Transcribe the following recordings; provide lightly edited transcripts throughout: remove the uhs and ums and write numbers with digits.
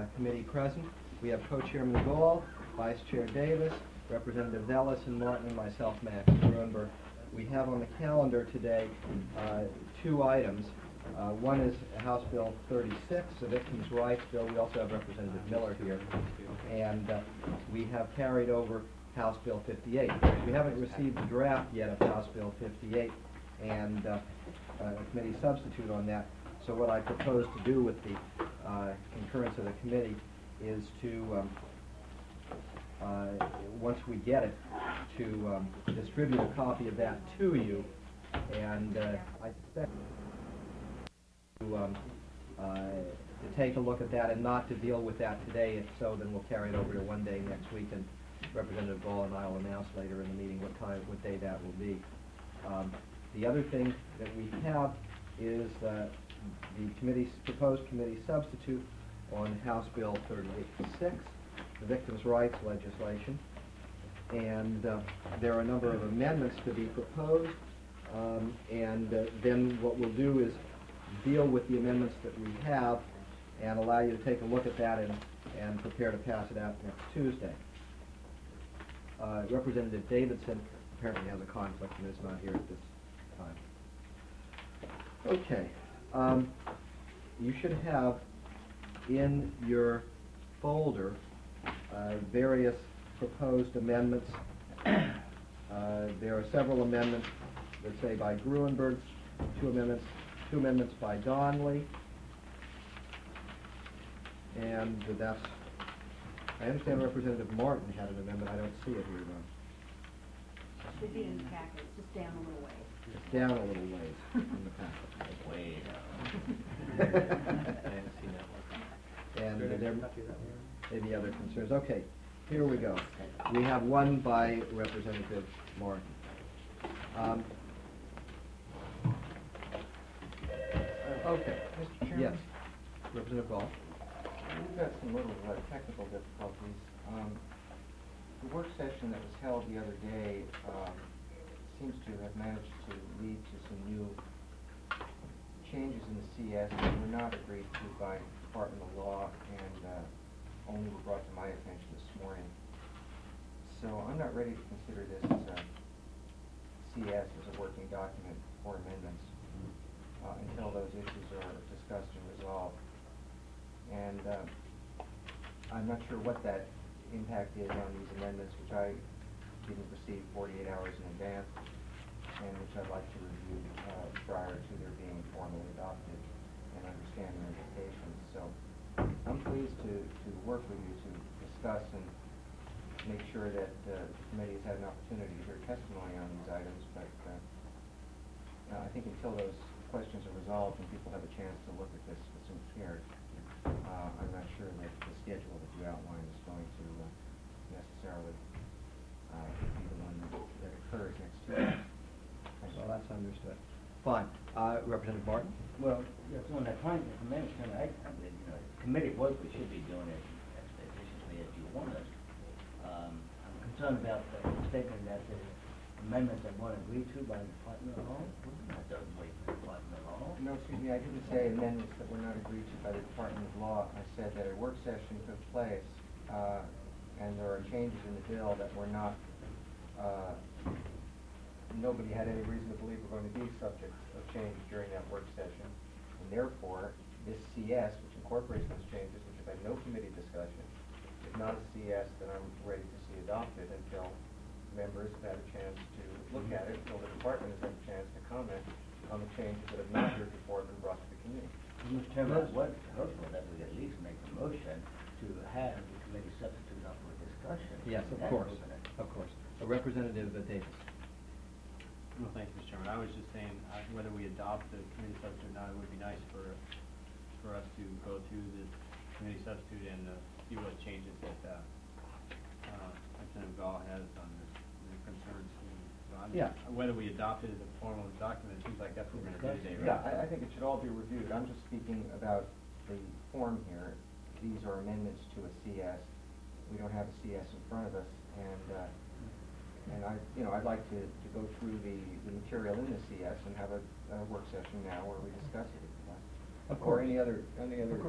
committee present. We have Co-Chairman Gall, Vice Chair Davis, Representatives Ellis and Martin, and myself, Max Gruenberg. We have on the calendar today two items. One is House Bill 36, the Victims' Rights Bill. We also have Representative Miller here. And we have carried over House Bill 58. We haven't received the draft yet of House Bill 58 and a committee substitute on that. So what I propose to do with the concurrence of the committee is to, once we get it, to distribute a copy of that to you. And I expect to take a look at that and not to deal with that today. If so, then we'll carry it over to one day next week, and Representative Gall and I will announce later in the meeting what day that will be. The other thing that we have is the proposed committee substitute on House Bill 36, the Victims' Rights legislation. And there are a number of amendments to be proposed, and then what we'll do is deal with the amendments that we have and allow you to take a look at that and prepare to pass it out next Tuesday. Representative Davidson apparently has a conflict and is not here at this time. Okay. You should have in your folder various proposed amendments. There are several amendments, let's say by Gruenberg, two amendments by Donnelly, and that's, I understand Representative Martin had an amendment. I don't see it here though. It should be in the packet. It's just down a little ways. It's down a little ways in the packet. Way down. And there may be other concerns. Okay, here we go. We have one by Representative Martin. Okay. Mr. Chairman? Yes. Representative Gall. We've got some little technical difficulties. The work session that was held the other day seems to have managed to lead to some new changes in the CS that were not agreed to by Department of Law and only were brought to my attention this morning. So I'm not ready to consider this CS as a working document for amendments until those issues are discussed and resolved. And I'm not sure what that impact is on these amendments, which I didn't receive 48 hours in advance, and which I'd like to review prior to their being formally adopted and understand their implications. So I'm pleased to work with you to discuss and make sure that the committee has had an opportunity to hear testimony on these items, but I think until those questions are resolved and people have a chance to look at this with some care, I'm not sure that the schedule that you outlined is going to necessarily be the one that occurs next Tuesday. Well, that's understood. Fine. Representative Martin? Well, on that point, the committee work, we should be doing it as efficiently as you want us. I'm concerned about the statement that the amendments that weren't agreed to by the Department of Law. That doesn't wait for the Department of Law. No, excuse me, I didn't say amendments that were not agreed to by the Department of Law. I said that a work session took place, and there are changes in the bill that were not, nobody had any reason to believe were going to be subject of change during that work session. And therefore, this CS, which incorporates those changes, which have had no committee discussion, is not a CS that I'm ready to see adopted until members have had a chance to look at it, until the department has had a chance to comment on the changes that have not heretofore been brought to the committee. Mr. Chairman, what hopeful that we at least make a motion to have the committee substitute up for discussion. Yes, of course. Of course. Representative Davis. Well, thank you, Mr. Chairman. I was just saying whether we adopt the committee substitute or not, it would be nice for us to go through the committee substitute and see what changes that Representative Gall has on the concerns. Yeah. Whether we adopt it as a formal document, it seems like that's what we're going to do today, right? Yeah, I think it should all be reviewed. I'm just speaking about the form here. These are amendments to a CS. We don't have a CS in front of us, and I'd like to go through the material in the CS and have a work session now where we discuss it. Of course. Or any other Of course.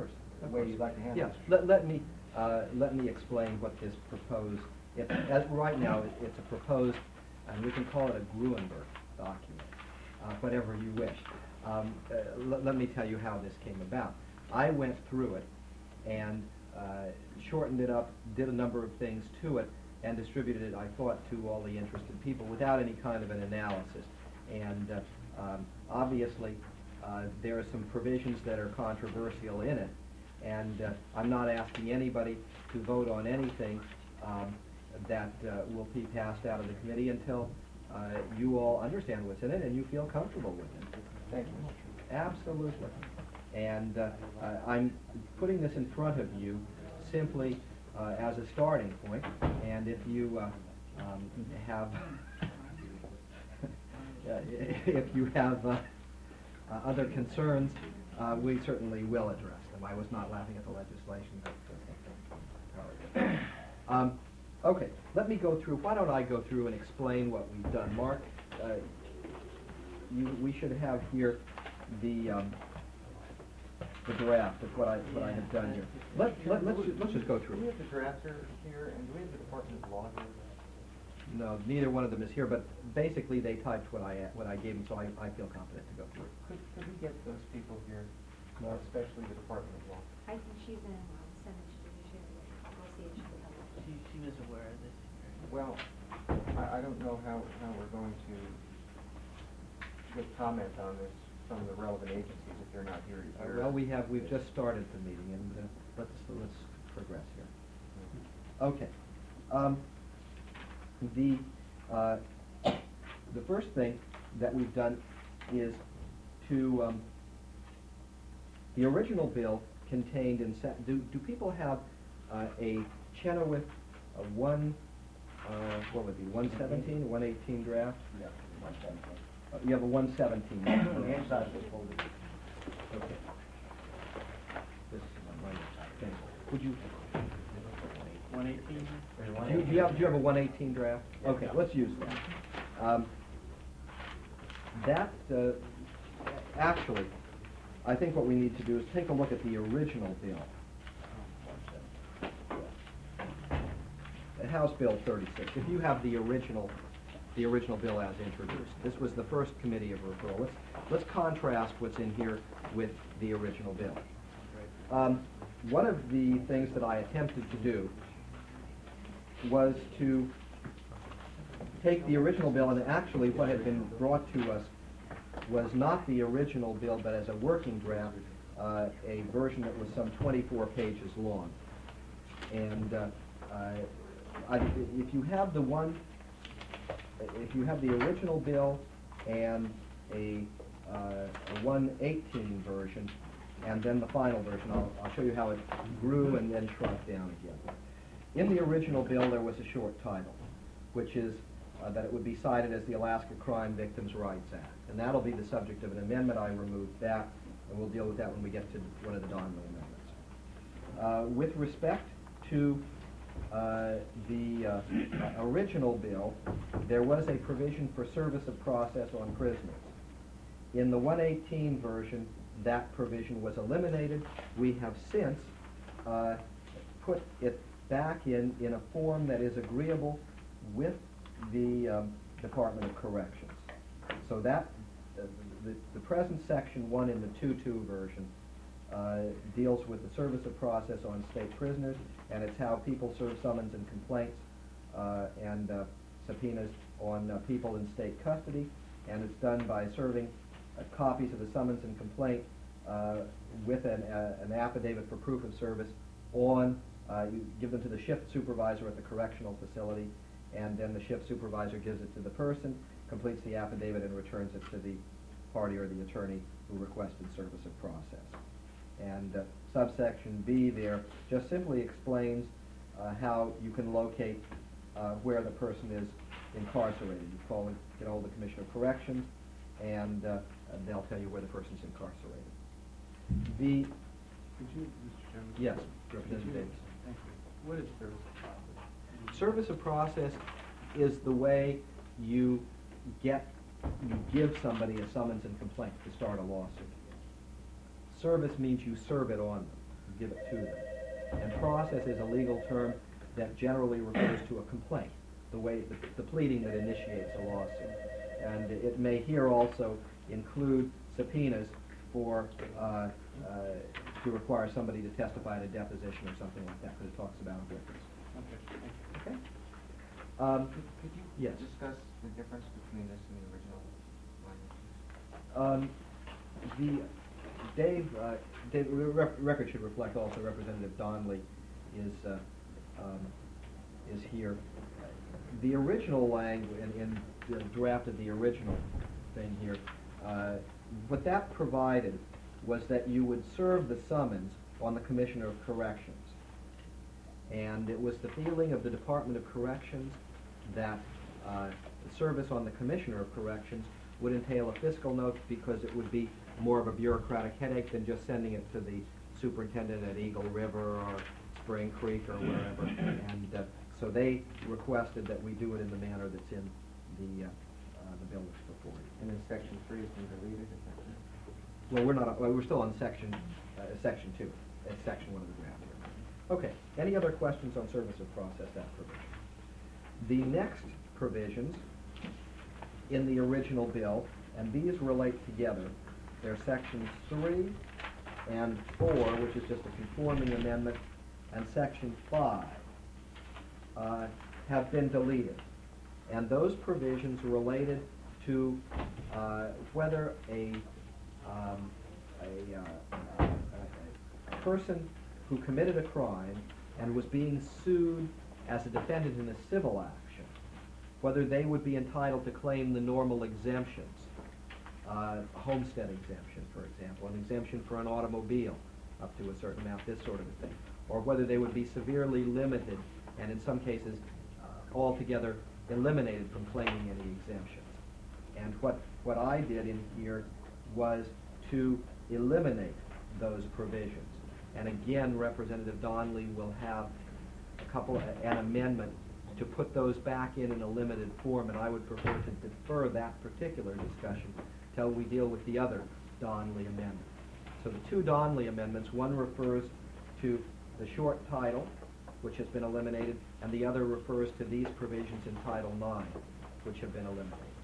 the way you'd like to handle it. Yeah, let me explain what this proposed, as right now, it's a proposed, and we can call it a Gruenberg document, whatever you wish. Let me tell you how this came about. I went through it and shortened it up, did a number of things to it, and distributed it, I thought, to all the interested people without any kind of an analysis. And obviously, there are some provisions that are controversial in it, and I'm not asking anybody to vote on anything that will be passed out of the committee until you all understand what's in it and you feel comfortable with it. Thank you. Absolutely. And I'm putting this in front of you simply as a starting point, and if you have if you have other concerns, we certainly will address them. I was not laughing at the legislation. Okay, let me go through. Why don't I go through and explain what we've done? Mark, we should have here the draft of what I have done here. Let's just go Do through. we have the drafter here, and do we have the Department of Law here? No, neither one of them is here, but basically they typed what I gave them, so I feel confident to go through it. Could we get those people here, especially the Department of Law? I think she's in Senate Judiciary. I'll go see if she'll help. She was aware of this. Well, I don't know how we're going to get comment on this from the relevant agencies if they're not here to hear. Well, we've just started the meeting, and let's progress here. Okay. The first thing that we've done is to the original bill contained in do people have a Chenoweth what would it be, 117, 118 draft? Yeah, 117. You have a 117. On the inside of this folder. Okay. This is my thing. Would you? 118? Do you have a 118 draft? Okay, let's use that. Actually, I think what we need to do is take a look at the original bill. House Bill 36. If you have the original bill as introduced, this was the first committee of referral. Let's contrast what's in here with the original bill. One of the things that I attempted to do was to take the original bill, and actually what had been brought to us was not the original bill, but as a working draft, a version that was some 24 pages long. And if you have the original bill and a 118 version, and then the final version, I'll show you how it grew and then shrunk down again. In the original bill, there was a short title, which is that it would be cited as the Alaska Crime Victims' Rights Act. And that'll be the subject of an amendment. I removed that, and we'll deal with that when we get to one of the Donnelly amendments. With respect to the original bill, there was a provision for service of process on prisoners. In the 118 version, that provision was eliminated. We have since put it back in a form that is agreeable with the Department of Corrections. So that the present Section 1 in the 2.2 version deals with the service of process on state prisoners, and it's how people serve summons and complaints and subpoenas on people in state custody, and it's done by serving copies of the summons and complaint with an affidavit for proof of service on, you give them to the shift supervisor at the correctional facility, and then the shift supervisor gives it to the person, completes the affidavit, and returns it to the party or the attorney who requested service of process. And subsection B there just simply explains how you can locate where the person is incarcerated. You call and get hold of the Commissioner of Corrections, and they'll tell you where the person's incarcerated. Could you, Mr. Chairman? Yes, Representative Davis. Thank you. What is service of process? Service of process is the way you give somebody a summons and complaint to start a lawsuit. Service means you serve it on them. give it to them. And process is a legal term that generally refers to a complaint, the way, the pleading that initiates a lawsuit. And it may here also include subpoenas for, to require somebody to testify at a deposition or something like that, because it talks about witness. Okay, thank you. Okay? Could you Yes. discuss the difference between this and the original language? Dave, the record should reflect also Representative Donnelly is here. The original language, in the draft of the original thing here, what that provided was that you would serve the summons on the Commissioner of Corrections. And it was the feeling of the Department of Corrections that service on the Commissioner of Corrections would entail a fiscal note because it would be more of a bureaucratic headache than just sending it to the superintendent at Eagle River or Spring Creek or wherever. And so they requested that we do it in the manner that's in the bill that's before you. And then section 3 has been deleted, is that correct? Well, we're not, we're still on section 2. It's section 1 of the draft here. Okay, any other questions on service of process, that provision? The next provisions in the original bill, and these relate together, they're sections 3 and 4, which is just a conforming amendment, and section 5 have been deleted. And those provisions related to whether a person who committed a crime and was being sued as a defendant in a civil action, whether they would be entitled to claim the normal exemptions, a homestead exemption, for example, an exemption for an automobile up to a certain amount, this sort of a thing, or whether they would be severely limited and in some cases altogether eliminated from claiming any exemptions. And what I did in here was to eliminate those provisions. And again, Representative Donnelly will have an amendment to put those back in a limited form, and I would prefer to defer that particular discussion till we deal with the other Donnelly amendment. So the two Donnelly amendments, one refers to the short title, which has been eliminated, and the other refers to these provisions in Title IX, which have been eliminated.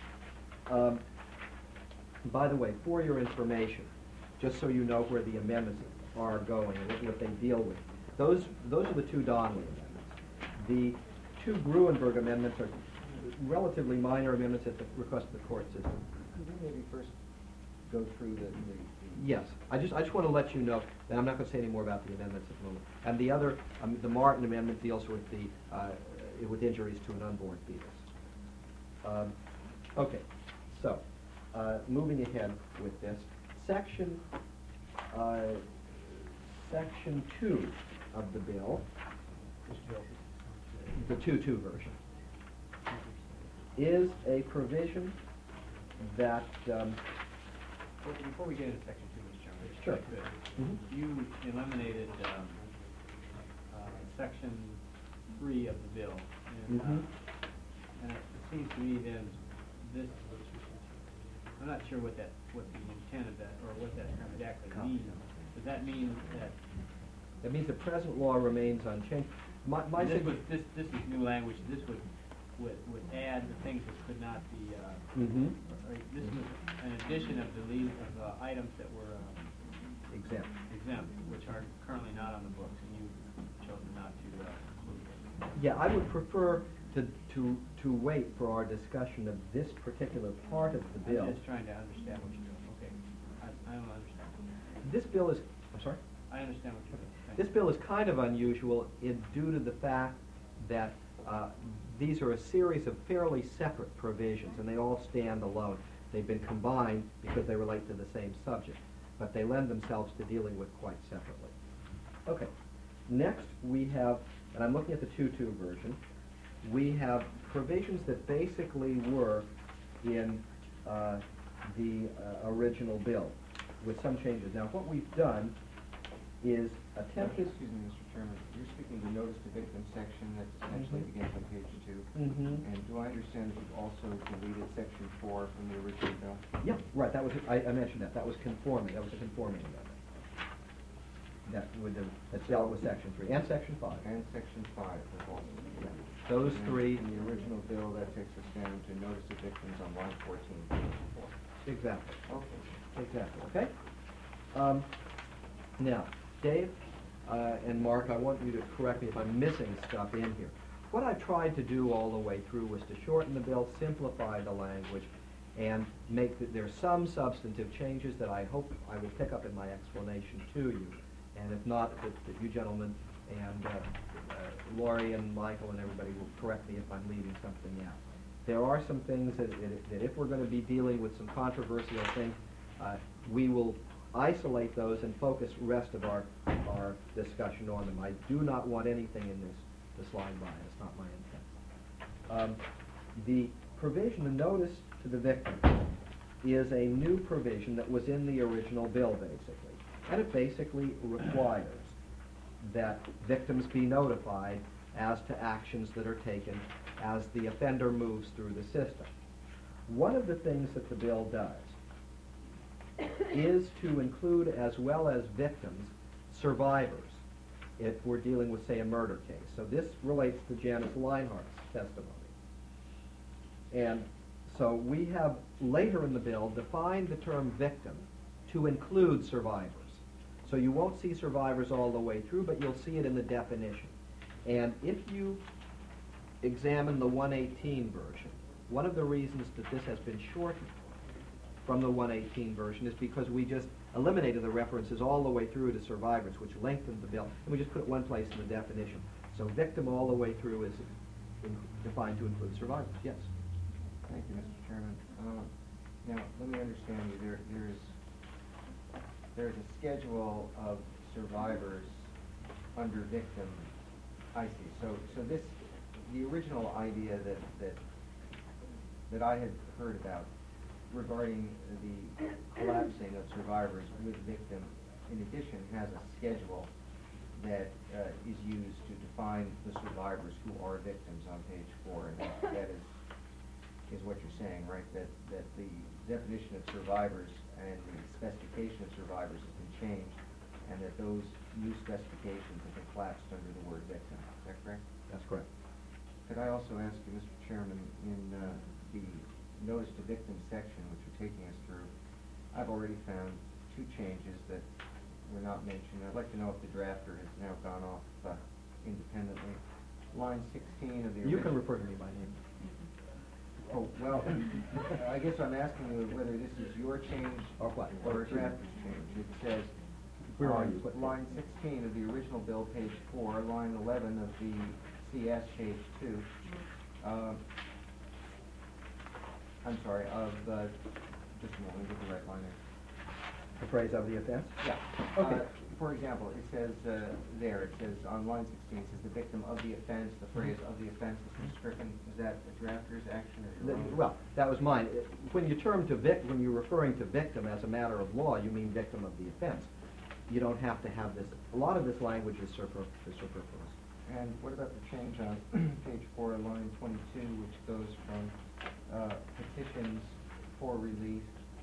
By the way, for your information, just so you know where the amendments are going and what they deal with, those are the two Donnelly amendments. The two Gruenberg amendments are relatively minor amendments at the request of the court system. Could we maybe first go through the Yes, I just want to let you know that I'm not going to say any more about the amendments at the moment. And the other, the Martin amendment deals with the with injuries to an unborn fetus. Okay, so moving ahead with this, section 2 of the bill, the 2.2 version, is a provision that Before we get into section 2, Mr. Chairman, if Sure. I could, Mhm. you eliminated section 3 of the bill. And, Mhm. and it seems to me then this, I'm not sure what the intent of that, or what that exactly means. Does that mean that that means the present law remains unchanged. this is new language, this would add the things that could not be, Mhm. this was an addition of items that were Exempt. exempt, which are currently not on the books, and you chosen not to include them. Yeah, I would prefer to wait for our discussion of this particular part of the bill. I'm just trying to understand what you're doing, okay. I don't understand. This bill is, I'm sorry? I understand what you're doing. Thank This you. bill is kind of unusual due to the fact that these are a series of fairly separate provisions, and they all stand alone. They've been combined because they relate to the same subject, but they lend themselves to dealing with quite separately. Okay, next we have, and I'm looking at the 2.2 version, we have provisions that basically were in the original bill with some changes. Now, what we've done is attempted... Excuse me, Mr. Chairman, you're speaking the notice to victim section that essentially Mhm. begins on page 2. Mhm. And do I understand that you've also deleted section 4 from the original bill? Yeah, right, that was, I mentioned that, that was conforming, that was a conforming amendment. That's dealt with section 3 and section 5. And section 5 of all. Those And three. In the original bill, that takes us down to notice of victims on line 14, page 4. Exactly. Okay. Exactly, okay? Now, Dave and Mark, I want you to correct me if I'm missing stuff in here. What I tried to do all the way through was to shorten the bill, simplify the language, and make there's some substantive changes that I hope I will pick up in my explanation to you. And if not, that you gentlemen and Laurie and Michael and everybody will correct me if I'm leaving something out. There are some things that if we're going to be dealing with some controversial things, we will isolate those and focus rest of our discussion on them. I do not want anything in this line by. It's not my intent. The provision, the notice to the victim, is a new provision that was in the original bill, basically. And it basically requires that victims be notified as to actions that are taken as the offender moves through the system. One of the things that the bill does is to include, as well as victims, survivors, if we're dealing with, say, a murder case. So this relates to Janice Leinhardt's testimony. And so we have, later in the bill, defined the term victim to include survivors. So you won't see survivors all the way through, but you'll see it in the definition. And if you examine the 118 version, one of the reasons that this has been shortened from the 118 version is because we just eliminated the references all the way through to survivors, which lengthened the bill, and we just put it one place in the definition. So victim all the way through is defined to include survivors. Yes? Thank you, Mr. Chairman. Now, let me understand you. There's a schedule of survivors under victim. I see. So this, the original idea that I had heard about regarding the collapsing of survivors with victim, in addition, has a schedule that is used to define the survivors who are victims on page 4, and that is what you're saying, right? That the definition of survivors and the specification of survivors has been changed, and that those new specifications have been collapsed under the word victim. Is that correct? That's correct. Could I also ask you, Mr. Chairman, in the notice to victim section, which you're taking us through, I've already found 2 changes that were not mentioned. I'd like to know if the drafter has now gone off independently. Line 16 of the You can original- refer to me by name. Oh, well, I guess I'm asking you whether this is your change Or what? or a drafter's change. It says, Where are on you? What- line 16 of the original bill, page 4, line 11 of the CS, page 2. I'm sorry, just a moment, get the right line there. The phrase of the offense? Yeah. Okay. For example, it says it says on line 16, it says the victim of the offense, the phrase of the offense has been stricken. Is that a drafter's action or your own? Well, that was mine. When you term to when you're referring to victim as a matter of law, you mean victim of the offense. You don't have to have this. A lot of this language is superfluous. And what about the change on page 4, line 22, which goes from petitions for release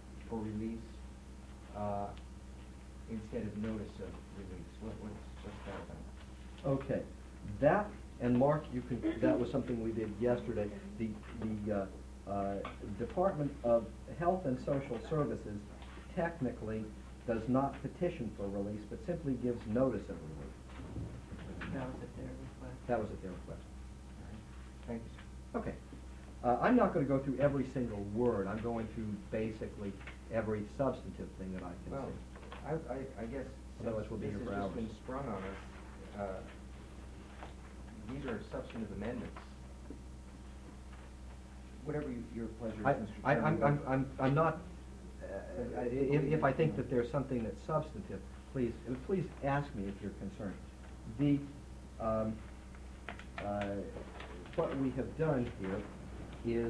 instead of notice of release? What's that about? Okay, that, and Mark, that was something we did yesterday. The Department of Health and Social Services technically does not petition for release, but simply gives notice of release. That was at their request. That was at their request. Thank you, sir. Okay. I'm not going to go through every single word. I'm going through basically every substantive thing that I can Well, see. I guess Otherwise we'll be this here has for just hours. been sprung on us, these are substantive amendments. Whatever your pleasure is, Mr. Chairman. I'm not, if I think that there's something that's substantive, please ask me if you're concerned. What we have done here is,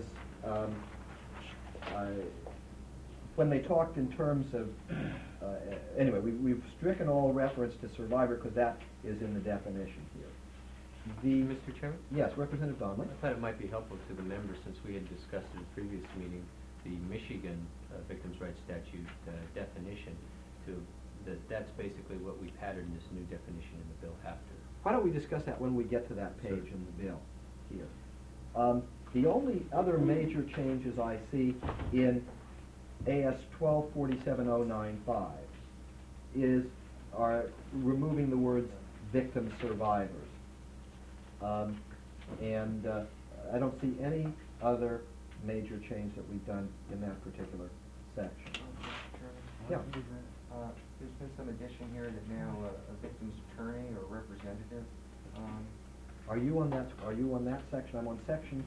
when they talked in terms of, anyway, we've stricken all reference to survivor because that is in the definition here. Mr. Chairman? Yes, Representative Donnelly. I thought it might be helpful to the members, since we had discussed in a previous meeting the Michigan Victims' Rights Statute definition, to that's basically what we patterned this new definition in the bill after. Why don't we discuss that when we get to that page in the bill here? The only other major changes I see in AS 1247-095 are removing the words victim survivors. I don't see any other major change that we've done in that particular section. Yeah. There's been some addition here that now a victim's attorney or representative. Are you on that section? I'm on section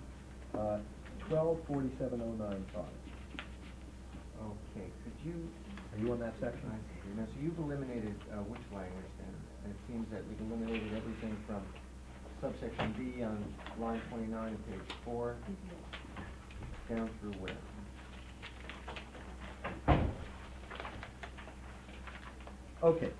1247-095. Okay, could you? Are you on that section? I see. Now, so you've eliminated which language then? And it seems that we've eliminated everything from subsection B on line 29 of page 4 down through where? Okay,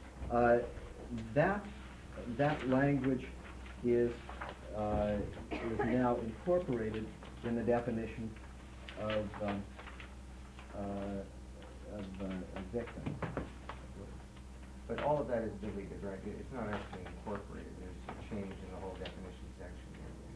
that language is now incorporated in the definition of a victim. But all of that is deleted, right? It's not actually incorporated. There's a change in the whole definition section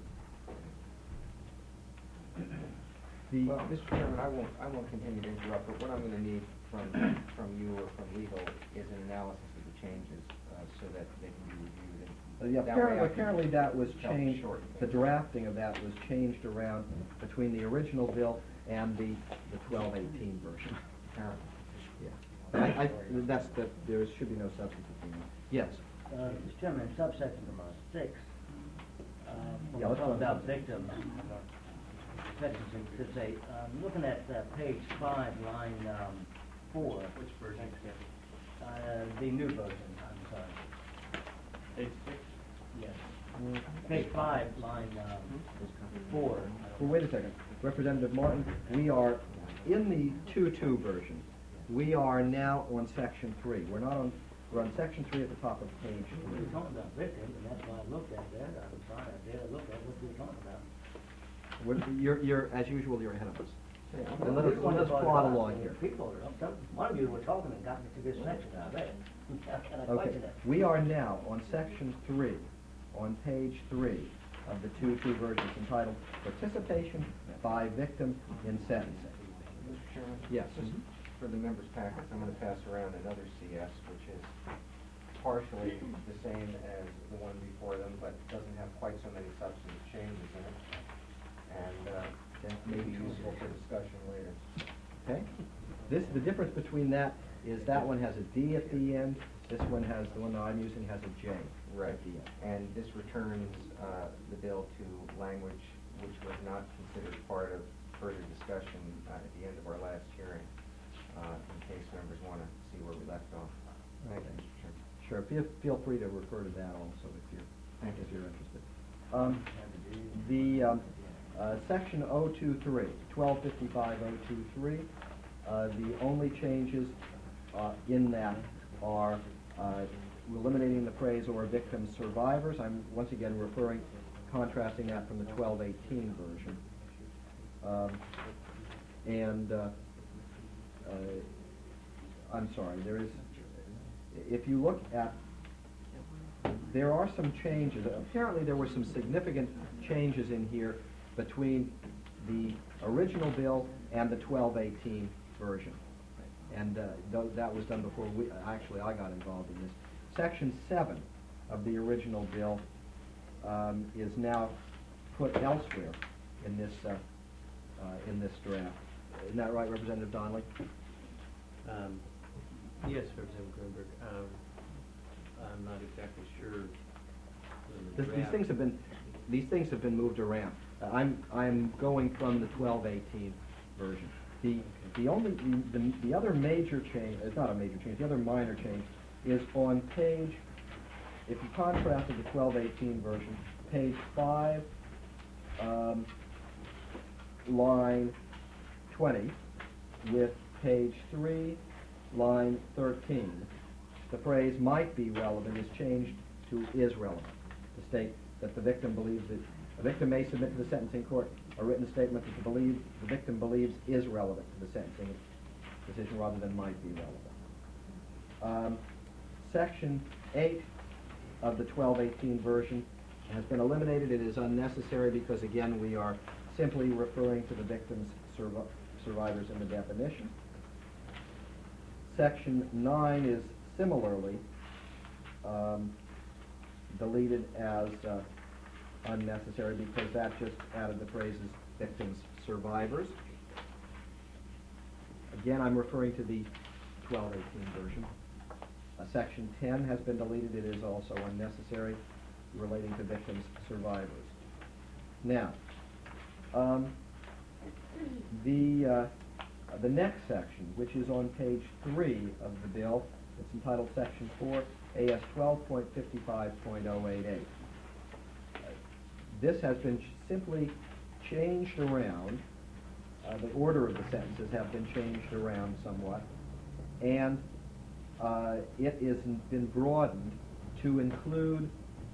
here. Well, Mr. Chairman, I won't continue to interrupt, but what I'm going to need from you or from legal is an analysis of the changes so that they can be reviewed. And Yeah, that way I can apparently that was help changed, shorten the things. drafting of that was changed around between the original bill and the 1218 version. Apparently. Yeah. There should be no substance between them. Yes. Mr. Chairman, in subsection number 6, when Yeah, we let's talk go about on. victims, section 6 should say, looking at page 5, line 4. Which version? The new version, I'm sorry. Page 6? Yes. Page 5, line 4. Well, wait a second. Representative Martin, we are in the 2.2 version. We are now on section 3. We're on section 3 at the top of page We 3. were talking about victims, and that's why I looked at that. I was trying to look at what we were talking about. You're, as usual, you're ahead of us. Okay, I'm And gonna- let us plod along here. People, one of you were talking and got me to this section, I read it. And I Okay, questioned it. we are now on section 3, on page 3 of the 2.2 version entitled Participation by Victim in Sentencing. Mr. Chairman? Yes. Just for the members' packets, I'm going to pass around another CS, which is partially the same as the one before them, but doesn't have quite so many substantive changes in it. And that may be useful for discussion later. Okay? The difference between that is that one has a D at the end, this one has, the one that I'm using has a J Right. at the end. And this returns the bill to language which was not considered part of further discussion at the end of our last hearing, in case members want to see where we left off. Thank you, Mr. Chairman. Sure, feel free to refer to that also if you're interested. Section 023, 1255-023, the only changes in that are eliminating the phrase "or victim survivors." I'm once again contrasting that from the 1218 version. I'm sorry, if you look at, there are some changes. Apparently there were some significant changes in here between the original bill and the 1218 version. And that was done before I got involved in this. Section 7 of the original bill is now put elsewhere in this draft. Isn't that right, Representative Donnelly? Yes, Representative Greenberg. I'm not exactly sure. These things have been moved around. I'm going from the 1218 version. The other major change, it's not a major change, the other minor change is on page, if you contrasted the 1218 version, page 5, line 20, with page 3, line 13. The phrase "might be relevant" is changed to "is relevant" to state that the victim believes that a victim may submit to the sentencing court a written statement that the victim believes is relevant to the sentencing decision rather than might be relevant. Section 8 of the 1218 version has been eliminated. It is unnecessary because, again, we are simply referring to the victims, survivors in the definition. Section 9 is similarly deleted as unnecessary because that just added the phrases victims, survivors. Again, I'm referring to the 1218 version. Section 10 has been deleted. It is also unnecessary, relating to victims, survivors. Now, the next section, which is on page 3 of the bill, it's entitled Section 4, AS 12.55.088. This has been simply changed around. The order of the sentences have been changed around somewhat, and it has been broadened to include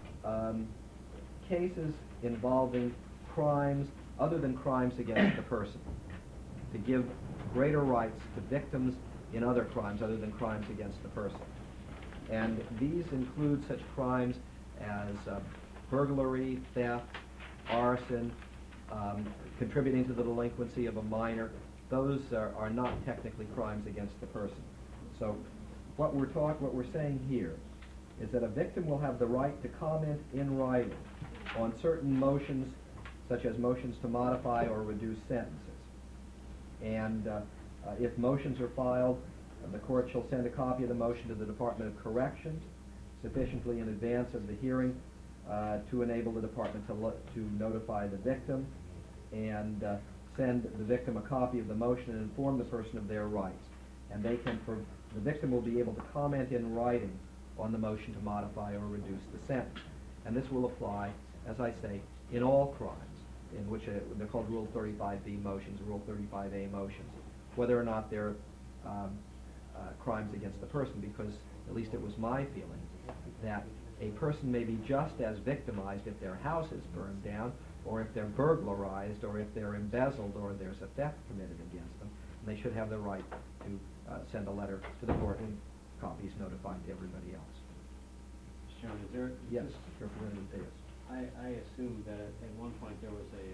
cases involving crimes other than crimes against the person, to give greater rights to victims in other crimes other than crimes against the person. And these include such crimes as burglary, theft, arson, contributing to the delinquency of a minor. Those are not technically crimes against the person. So what we're saying here is that a victim will have the right to comment in writing on certain motions, such as motions to modify or reduce sentences. And if motions are filed, the court shall send a copy of the motion to the Department of Corrections sufficiently in advance of the hearing to enable the department to notify the victim and send the victim a copy of the motion and inform the person of their rights. And the victim will be able to comment in writing on the motion to modify or reduce the sentence. And this will apply, as I say, in all crimes, in which they're called Rule 35B motions, Rule 35A motions, whether or not they're crimes against the person, because at least it was my feeling that a person may be just as victimized if their house is burned down, or if they're burglarized, or if they're embezzled, or there's a theft committed against them. And they should have the right to send a letter to the court and copies notified to everybody else. Mr. Chairman, is there? Yes, Representative Davis. I assumed that at one point there was a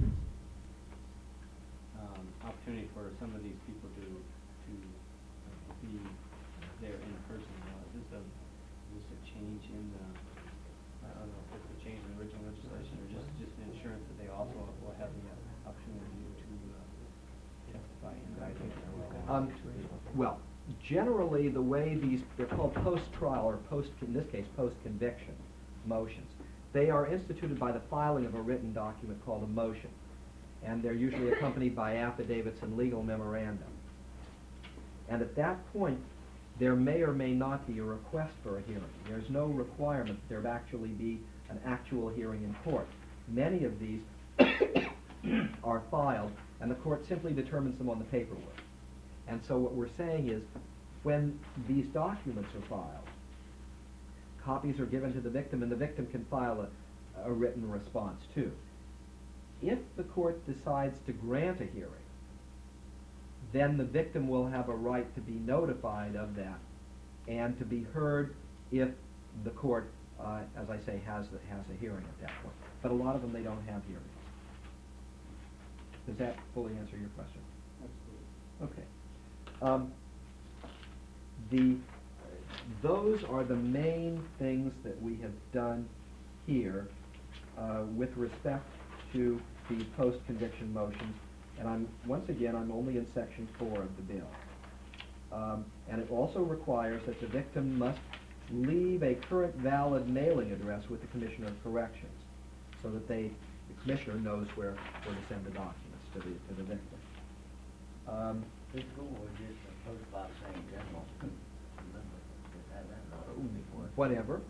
opportunity for some of these people to be there in person. Is this a change in the, I don't know if it's a change in the original legislation or just an insurance that they also will have the opportunity to testify in writing? Well, generally the way they're called post-trial or in this case, post-conviction motions. They are instituted by the filing of a written document called a motion, and they're usually accompanied by affidavits and legal memoranda. And at that point, there may or may not be a request for a hearing. There's no requirement that there actually be an actual hearing in court. Many of these are filed, and the court simply determines them on the paperwork. And so what we're saying is, when these documents are filed, copies are given to the victim, and the victim can file a written response too. If the court decides to grant a hearing, then the victim will have a right to be notified of that and to be heard if the court, as I say, has a hearing at that point. But a lot of them, they don't have hearings. Does that fully answer your question? Absolutely. Okay. Those are the main things that we have done here with respect to the post-conviction motions. And once again, I'm only in Section 4 of the bill. And it also requires that the victim must leave a current valid mailing address with the Commissioner of Corrections so that the Commissioner knows where to send the documents to the victim. Physical or just a post box saying general? Just have that before. Whatever,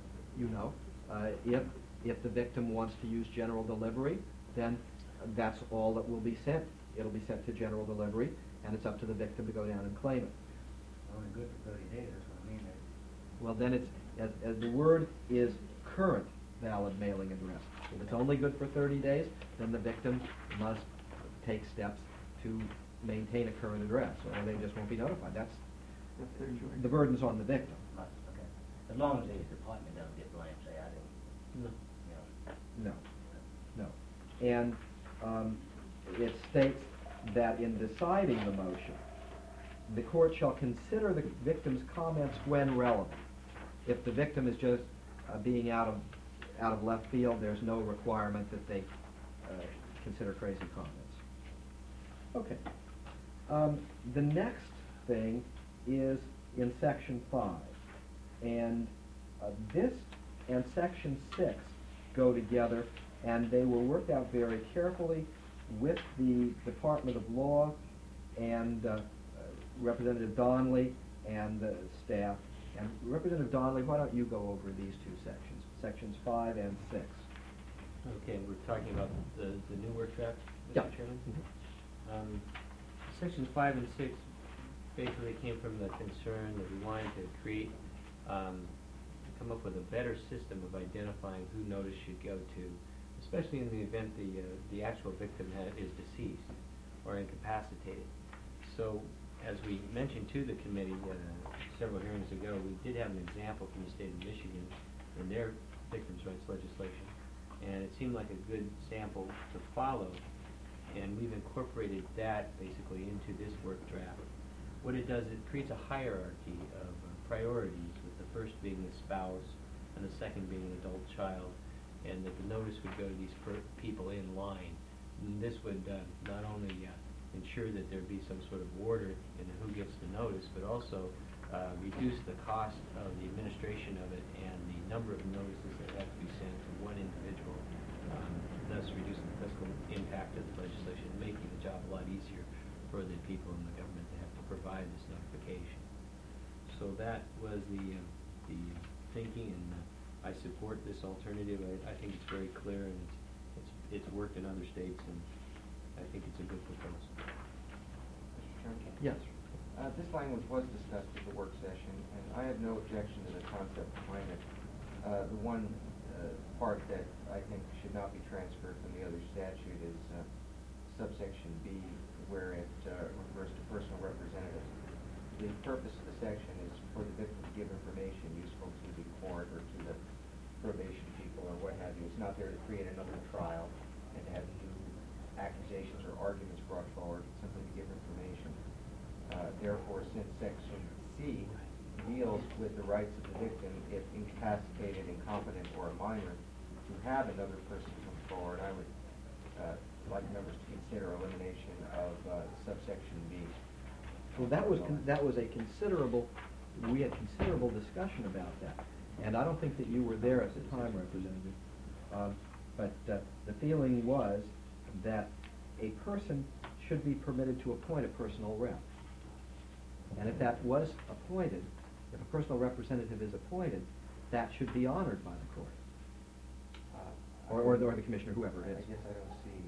if the victim wants to use general delivery, then that's all that will be sent. It'll be sent to general delivery, and it's up to the victim to go down and claim it. Only good for 30 days, that's what I mean. Well, then it's, as the word is current valid mailing address. If it's only good for 30 days, then the victim must take steps to maintain a current address, or they just won't be notified. The burden's on the victim. Must, okay. As long as the department doesn't get blamed, say, I didn't, No. you know. No, no. And it states that in deciding the motion, the court shall consider the victim's comments when relevant. If the victim is just being out of left field, there's no requirement that they consider crazy comments. Okay. The next thing is in Section 5. And this and Section 6 go together, and they were worked out very carefully with the Department of Law and Representative Donnelly and the staff. And Representative Donnelly, why don't you go over these two sections, Sections 5 and 6? Okay, we're talking about the new work draft, Yeah. Mr. Chairman? Sections 5 and 6 basically came from the concern that we wanted to create, come up with a better system of identifying who notice should go to, especially in the event the actual victim is deceased or incapacitated. So, as we mentioned to the committee several hearings ago, we did have an example from the state of Michigan in their victims' rights legislation, and it seemed like a good sample to follow, and we've incorporated that basically into this work draft. What it does, it creates a hierarchy of priorities, with the first being the spouse and the second being an adult child, and that the notice would go to these people in line. And this would not only ensure that there be some sort of order in who gets the notice, but also reduce the cost of the administration of it and the number of notices that have to be sent to one individual, thus reducing the fiscal impact of the legislation, making the job a lot easier for the people in the government to have to provide this notification. So that was the thinking, and I support this alternative. I think it's very clear, and it's worked in other states, and I think it's a good proposal. Mr. Chairman? Yes. This language was discussed at the work session, and I have no objection to the concept behind it. The one part that I think should not be transferred from the other statute is subsection B, where it refers to personal representatives. The purpose of the section is for the victim to give information useful to the court or to the probation people or what have you. It's not there to create another trial and to have new accusations or arguments brought forward. It's simply to give information. Therefore, since Section C deals with the rights of the victim if incapacitated, incompetent, or a minor, to have another person come forward, I would like members to consider elimination of subsection B. Well, that was a considerable, we had considerable discussion about that. And I don't think that you were there at the time, Representative. But the feeling was that a person should be permitted to appoint a personal rep. And if that was appointed, if a personal representative is appointed, that should be honored by the court. Or the commissioner, whoever it is. I guess I don't see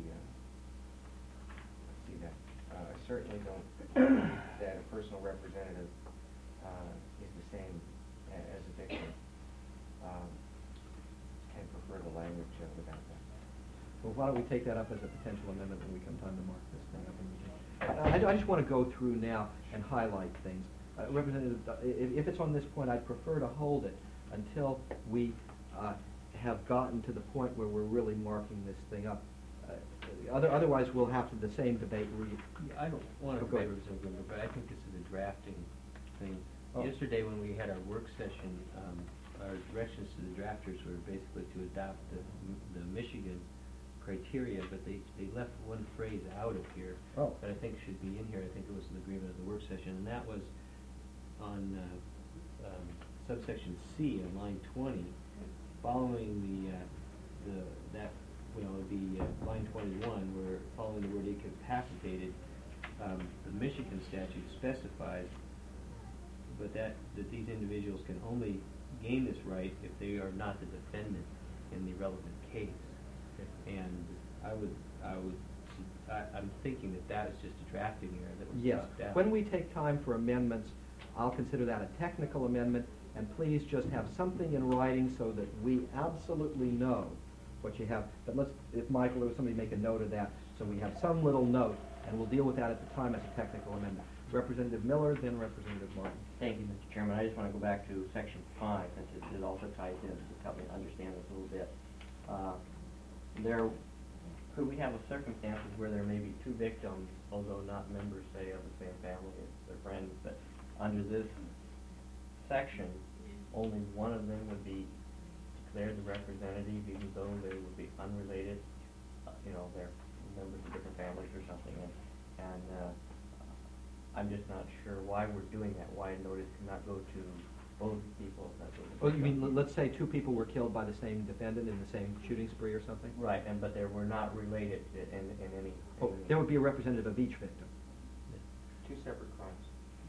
that. I certainly don't believe that a personal representative is the same as a victim. And prefer the language without that. Well, why don't we take that up as a potential amendment when we come time to mark this thing up? I just want to go through now and highlight things. Representative, if it's on this point, I'd prefer to hold it until we have gotten to the point where we're really marking this thing up. Otherwise, we'll have the same debate. I don't want to Go ahead. favor Representative Grimberg, but I think this is a drafting thing. Oh. Yesterday, when we had our work session, our directions to the drafters were basically to adopt the Michigan criteria, but they left one phrase out of here Oh. that I think should be in here. I think it was an agreement of the work session, and that was on subsection C on line 20, following line 21, where following the word incapacitated, the Michigan statute specifies that these individuals can only gain this right if they are not the defendant in the relevant case. And I'm thinking that is just a drafting error that was Yes. dropped out. When we take time for amendments, I'll consider that a technical amendment, and please just have something in writing so that we absolutely know what you have. But if Michael or somebody make a note of that, so we have some little note, and we'll deal with that at the time as a technical amendment. Representative Miller, then Representative Martin. Thank you, Mr. Chairman. I just want to go back to section 5, since it also ties in, to help me understand this a little bit. Could we have a circumstances where there may be two victims, although not members, say, of the same family, it's their friends, but under this section, only one of them would be declared the representative, even though they would be unrelated, they're members of different families or something, and I'm just not sure why we're doing that, why a notice cannot go to both people. If that's what Oh, you mean, let's say two people were killed by the same defendant in the same shooting spree or something? Right, but they were not related in any. Oh, there would be a representative of each victim. Two separate crimes.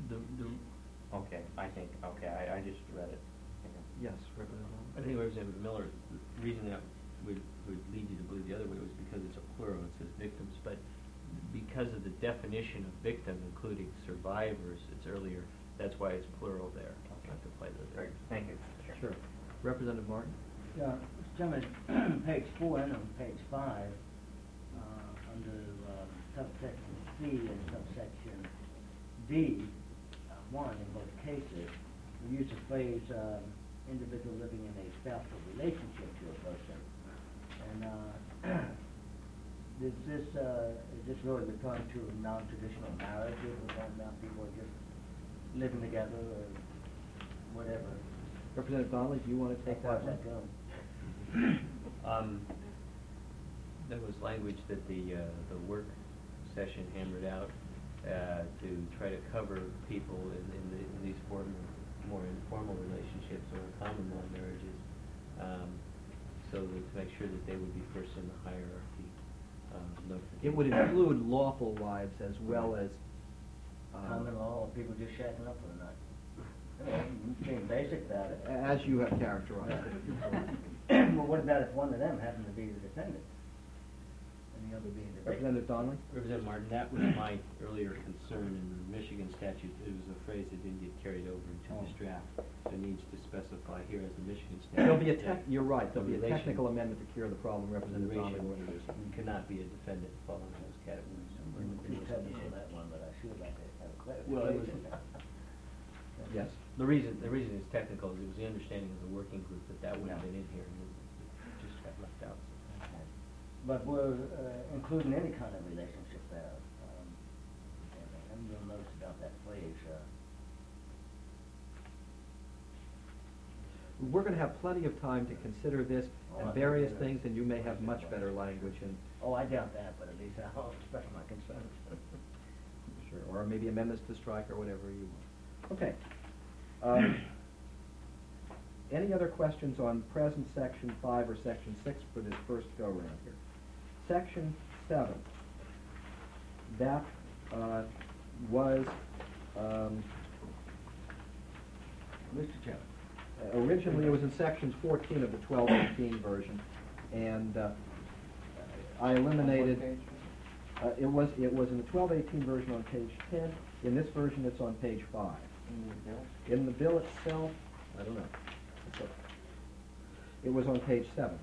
The Okay, I just read it. Yes, Representative Long. I think Representative Miller, the reason that would lead you to believe the other way was because it's a plural, it says victims, but because of the definition of victim, including survivors, it's earlier, that's why it's plural there. I'll have to play those. Great, thank you. Sure. Representative Martin? Yeah, Mr. Chairman, page 4 and on page 5, under subsection C and subsection D, one in both cases, we use the phrase individual living in a spousal relationship to a person. And is this really referring to non-traditional marriages, or now people are just living together or whatever? Representative Donnelly, do you want to take How far that does one? that go? That was language that the work session hammered out to try to cover people in these more informal relationships or common law marriages, so that to make sure that they would be first in the hierarchy. It would include lawful wives as well as... Common law, or people just shacking up for the night? Being basic about it. As you have characterized it. Well, what about if one of them happened to be the defendant? And the other being the victim? Representative Donnelly? Representative Martin, that was my earlier concern in the Michigan statute. It was a phrase that didn't get carried over into this draft. So it needs to specify here as the Michigan statute. There'll be you're right, there'll be a relation- technical amendment to cure the problem Representative Donnelly will introduce. You cannot be a defendant following those categories. Didn't tell me on that one, but I should like to have Well, it was- clarification. Yes. The reason it's technical is it was the understanding of the working group that would have been in here and it just got left out. But we're including any kind of relationship there. And you'll notice about that phrase. We're going to have plenty of time to consider this and various things, and you may have much better language and... Oh, I doubt that, but at least I'll express my concerns. Sure, or maybe amendments to strike or whatever you want. Okay. Any other questions on present section 5 or section 6 for this first go-round here? Section 7. That was Mr. Chairman. originally it was in sections 14 of the 1218 version, and I eliminated. It was in the 1218 version on page 10. In this version, it's on page 5. In the bill itself, I don't know. It was on page 7.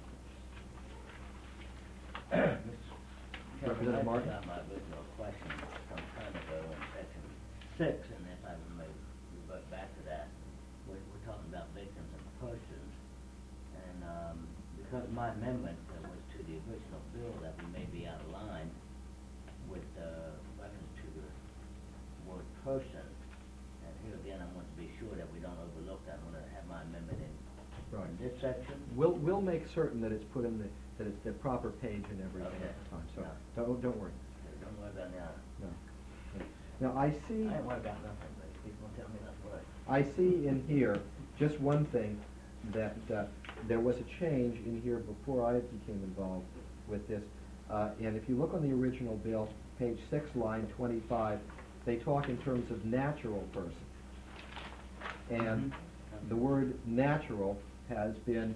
Representative Martin? I got my original question some time ago in section 6, and if I may revert back to that, we're talking about victims and persons, and because my amendment was to the original bill that we may be out of line with reference to the word person, and here again, I want to be sure that we don't overlook that. I'm going to have my amendment in this section. We'll make certain that it's put in that it's the proper page and everything Okay. at the time. So Yeah. don't worry. Don't worry about now. No. Now I see. I ain't worried about nothing, but people tell me not to worry. I see in here just one thing, that there was a change in here before I became involved with this. And if you look on the original bill, page 6, line 25, they talk in terms of natural person. And the word natural has been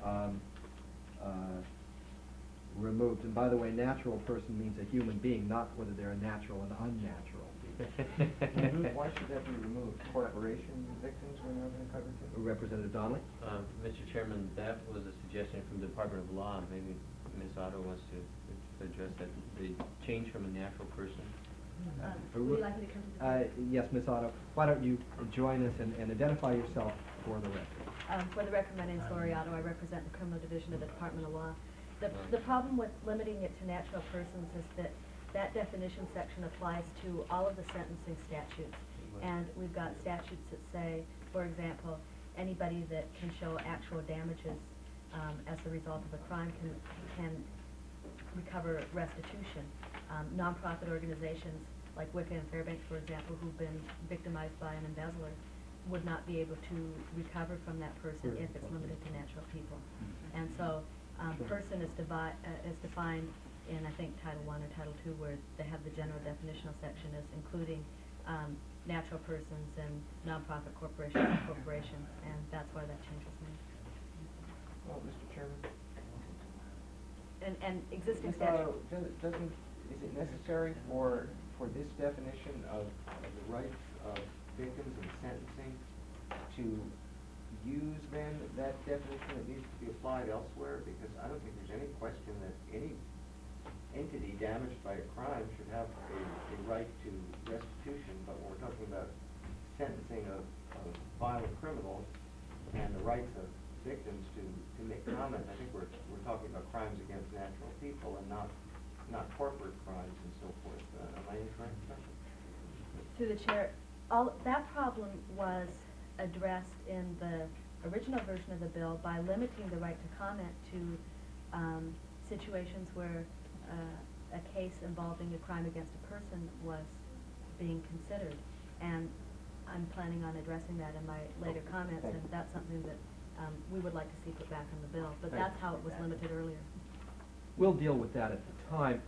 removed. And by the way, natural person means a human being, not whether they're a natural and unnatural. Why should that be removed? Corporation victims we're not going to cover too? Representative Donnelly? Mr. Chairman, that was a suggestion from the Department of Law. Maybe Ms. Otto wants to address that. The change from a natural person Would you like me to come to the? Yes, Ms. Otto, why don't you join us and identify yourself for the record? For the record, my name is Lori Otto. I represent the Criminal Division of the Department of Law. The problem with limiting it to natural persons is that definition section applies to all of the sentencing statutes. And we've got statutes that say, for example, anybody that can show actual damages as a result of a crime can recover restitution. Nonprofit organizations like Wicca and Fairbanks, for example, who've been victimized by an embezzler, would not be able to recover from that person if it's limited to natural people. And so, person is defined in, I think, Title I or Title II, where they have the general definitional section as including natural persons and nonprofit corporations, and that's why that change was made. Well, Mr. Chairman? And existing Ms. statute. Otto, is it necessary for this definition of the rights of victims in sentencing to use then that definition that needs to be applied elsewhere? Because I don't think there's any question that any entity damaged by a crime should have a right to restitution, but when we're talking about sentencing of violent criminals and the rights of victims to make comment, I think we're talking about crimes against natural people and not corporate crimes and so forth. Am I incorrect? Through the chair, that problem was addressed in the original version of the bill by limiting the right to comment to situations where a case involving a crime against a person was being considered. And I'm planning on addressing that in my later comments, and that's something that we would like to see put back in the bill. But that's how it was limited earlier. We'll deal with that at the time.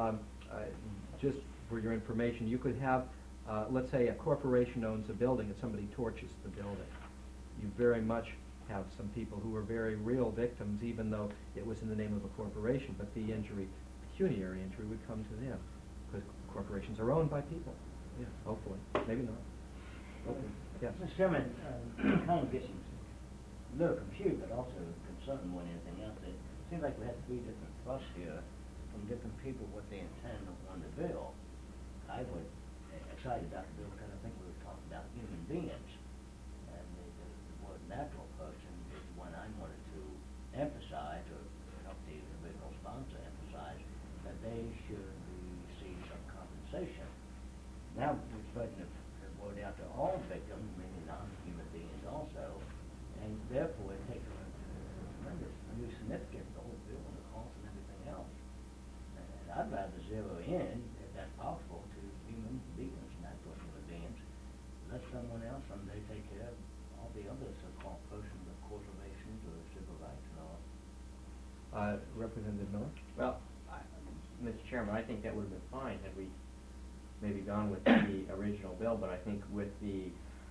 Just for your information, you could have, let's say a corporation owns a building and somebody torches the building. You very much have some people who are very real victims, even though it was in the name of a corporation, but the injury, pecuniary injury, would come to them, because corporations are owned by people. Yeah, hopefully. Maybe not. Okay. Yes. Mr. Chairman, kind of getting a little confused, but also concerned more than anything else. It seems like we have three different thrusts here from different people what they intend on the bill. I was excited about the bill because I think we were talking about human beings. And the word natural person is one I wanted to emphasize, or help the original sponsor emphasize, that they should receive some compensation. Now we're spreading the word out to all victims, meaning non-human beings also, and therefore it takes a tremendous new significance, the whole bill and the cost and everything else. And I'd rather zero in, if that's possible, to human beings, natural human beings. Let someone else someday take care of all the other so-called persons of corporations or civil rights and all. Representative Miller? Well, Mr. Chairman, I think that would have been fine had we maybe gone with the original bill, but I think with this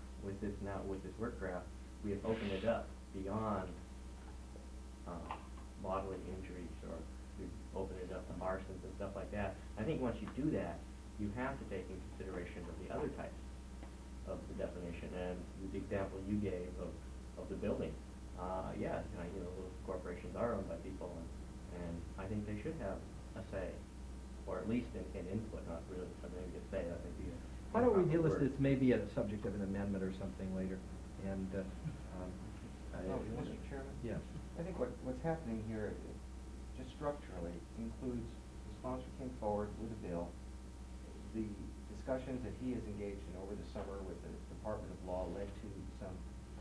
work draft, we have opened it up beyond bodily injuries, or we've opened it up to arsons and stuff like that. I think once you do that, you have to take in consideration of the other types of the definition, and the example you gave of the building. Those corporations are owned by people, and I think they should have a say, or at least an input, not really maybe a say. I think Why don't we deal with this maybe a subject of an amendment or something later? And Mr. Chairman? Yes. I think what's happening here, just structurally, includes the sponsor came forward with a bill. The discussions that he has engaged in over the summer with the Department of Law led to some.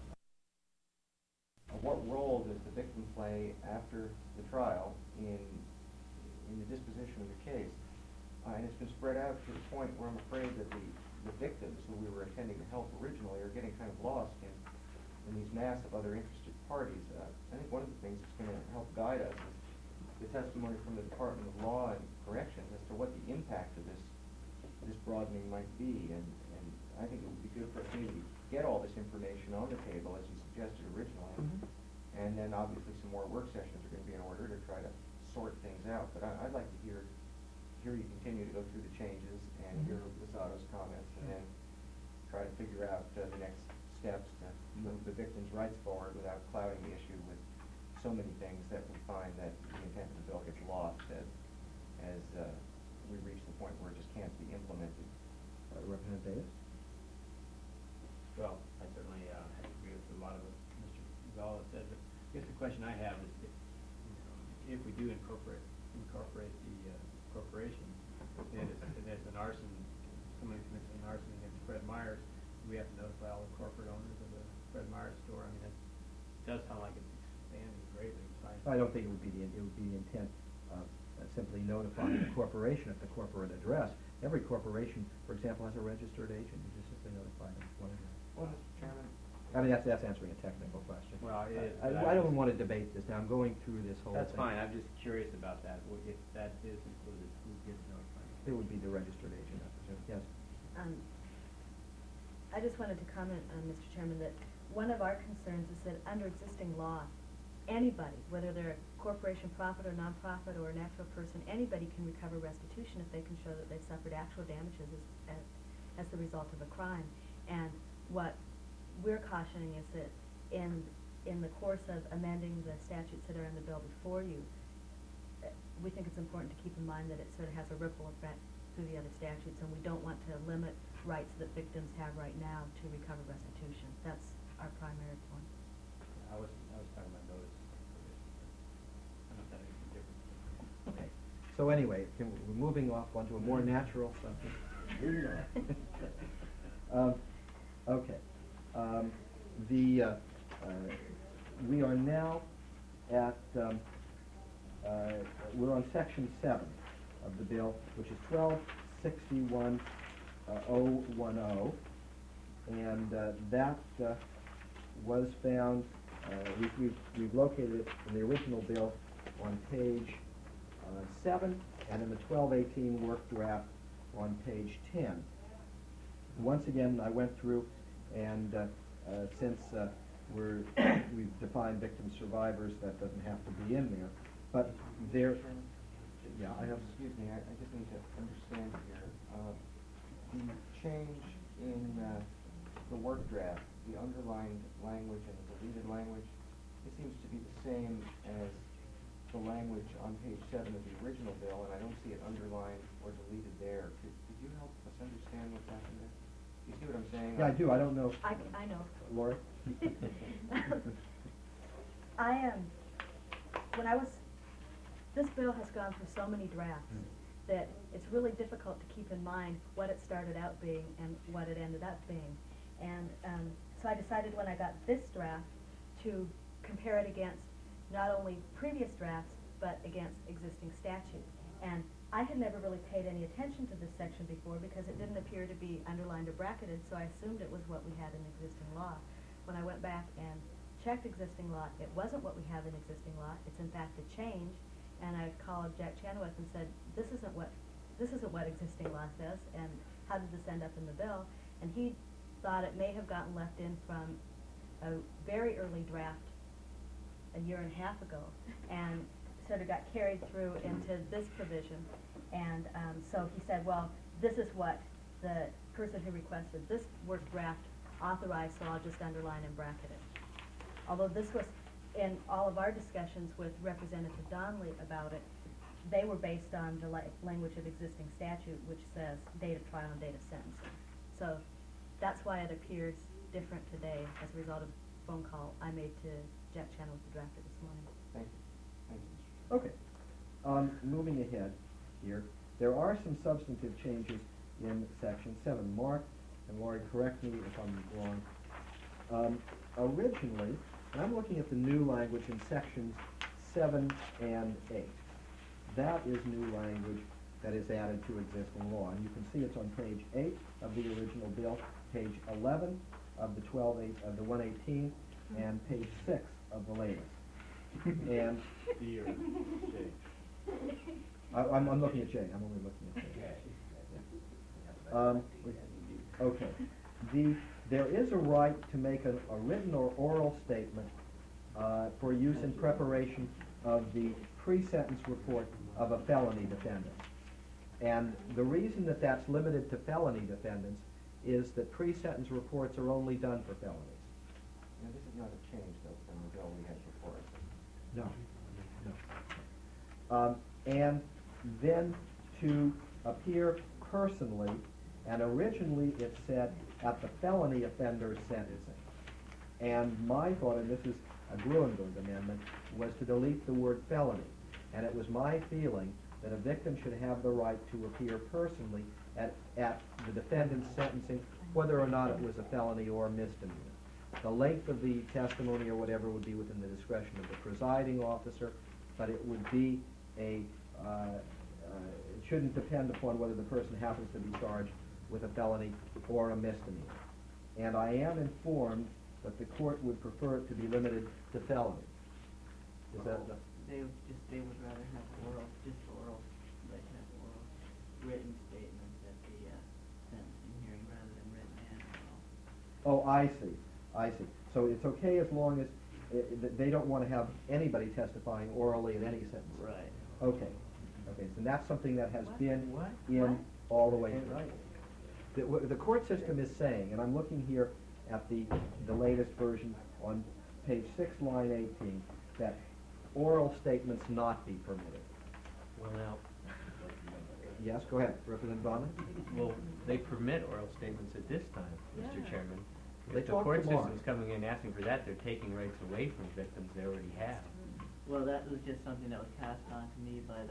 What role does the victim play after the trial in the disposition of the case? And it's been spread out to the point where I'm afraid that the victims who we were intending to help originally are getting kind of lost in these mass of other interested parties. I think one of the things that's going to help guide us is the testimony from the Department of Law and Corrections as to what the impact of this broadening might be. And I think it would be good for us maybe to get all this information on the table as you suggested originally. Mm-hmm. And then obviously some more work sessions are going to be in order to try to sort things out. But I'd like to hear you continue to go through the changes and hear Ms. Otto's comments, and then try to figure out the next steps to move the victims' rights forward without clouding the issue with so many things that we find that the intent of the bill gets lost as we reach the point where it just can't be implemented. Representative Davis? Well, I certainly, agree with a lot of what Mr. Gonzalez said, but I guess the question I have is if we do incorporate the, corporation, and it's an arson, somebody commits an arson against Fred Meyer's, we have to notify all the corporate owners of the Fred Meyer's store. I mean, it does sound like it's expanding greatly. I don't think it would be the intent of simply notifying the corporation at the corporate address. Every corporation, for example, has a registered agent. You just simply notify them what it is. Well, Mr. Chairman, I mean, that's answering a technical question. Well, it is, I don't want to debate this now. I'm going through this whole thing. That's fine, I'm just curious about that. If that is included, who gets notified? It would be the registered agent, I presume. Yes. I just wanted to comment, Mr. Chairman, that one of our concerns is that under existing law, anybody, whether they're a corporation, profit or nonprofit or a natural person, anybody can recover restitution if they can show that they've suffered actual damages as the result of a crime. And what we're cautioning is that in the course of amending the statutes that are in the bill before you, we think it's important to keep in mind that it sort of has a ripple effect through the other statutes, and we don't want to limit rights that victims have right now to recover restitution. That's our primary point. I was talking about notice. I don't know if that makes a difference. Okay. So anyway, we're moving off onto a more natural subject. Okay. We are now at, we're on section 7 of the bill, which is 1261-010, and that was found, we've located it in the original bill on page 7, and in the 1218 work draft on page 10. Once again, I went through, and since we've defined victim survivors, that doesn't have to be in there. But there, yeah, I have. excuse me, I just need to understand here. The change in the work draft, the underlined language and the deleted language, it seems to be the same as the language on page 7 of the original bill, and I don't see it underlined or deleted there. Could you help us understand what's happened there? You see what I'm saying? Yeah, I do. I don't know. I know. Lori? This bill has gone through so many drafts that it's really difficult to keep in mind what it started out being and what it ended up being. And so I decided when I got this draft to compare it against not only previous drafts, but against existing statutes. And I had never really paid any attention to this section before because it didn't appear to be underlined or bracketed, so I assumed it was what we had in existing law. When I went back and checked existing law, it wasn't what we have in existing law. It's in fact a change. And I called Jack Chenoweth and said, this isn't what existing law says, and how did this end up in the bill? And he thought it may have gotten left in from a very early draft a year and a half ago, and sort of got carried through into this provision. And so he said, well, this is what the person who requested this work draft authorized, so I'll just underline and bracket it. Although this was, in all of our discussions with Representative Donnelly about it, they were based on the language of existing statute, which says date of trial and date of sentencing. So that's why it appears different today as a result of a phone call I made to Jack Chenoweth, the drafter, this morning. Thank you. Thank you, Mr. Okay. Moving ahead here, there are some substantive changes in section 7. Mark and Lori, correct me if I'm wrong. Originally, and I'm looking at the new language in sections 7 and 8. That is new language that is added to existing law. And you can see it's on page 8 of the original bill, page 11 of the 118, and page 6 of the latest. And B or J? I'm looking at J. I'm only looking at J. Okay. There is a right to make a written or oral statement for use in preparation of the pre-sentence report of a felony defendant. And the reason that that's limited to felony defendants is that pre-sentence reports are only done for felonies. Now, this is not a change, though, from the bill we had before us. No. And then to appear personally, and originally it said at the felony offender sentencing. And my thought, and this is a Gruenberg amendment, was to delete the word felony. And it was my feeling that a victim should have the right to appear personally at the defendant's sentencing, whether or not it was a felony or a misdemeanor. The length of the testimony or whatever would be within the discretion of the presiding officer, but it would be it shouldn't depend upon whether the person happens to be charged with a felony or a misdemeanor. And I am informed that the court would prefer it to be limited to felony. Is that, They would rather have oral, just oral, like have oral written statements at the sentencing hearing rather than written and oral. oh, I see. So it's okay as long as they don't want to have anybody testifying orally in any sentence. Right. Okay, so that's something that has What? been What? in What? all the way Okay, through. right. The court system is saying, and I'm looking here at the latest version on page 6, line 18, that oral statements not be permitted. Well, now, Yes, go ahead, Representative Baumann. well, they permit oral statements at this time, Mr. Yeah. Chairman. They If the talk court tomorrow. system's coming in asking for that, they're taking rights away from victims they already have. Well, that was just something that was passed on to me by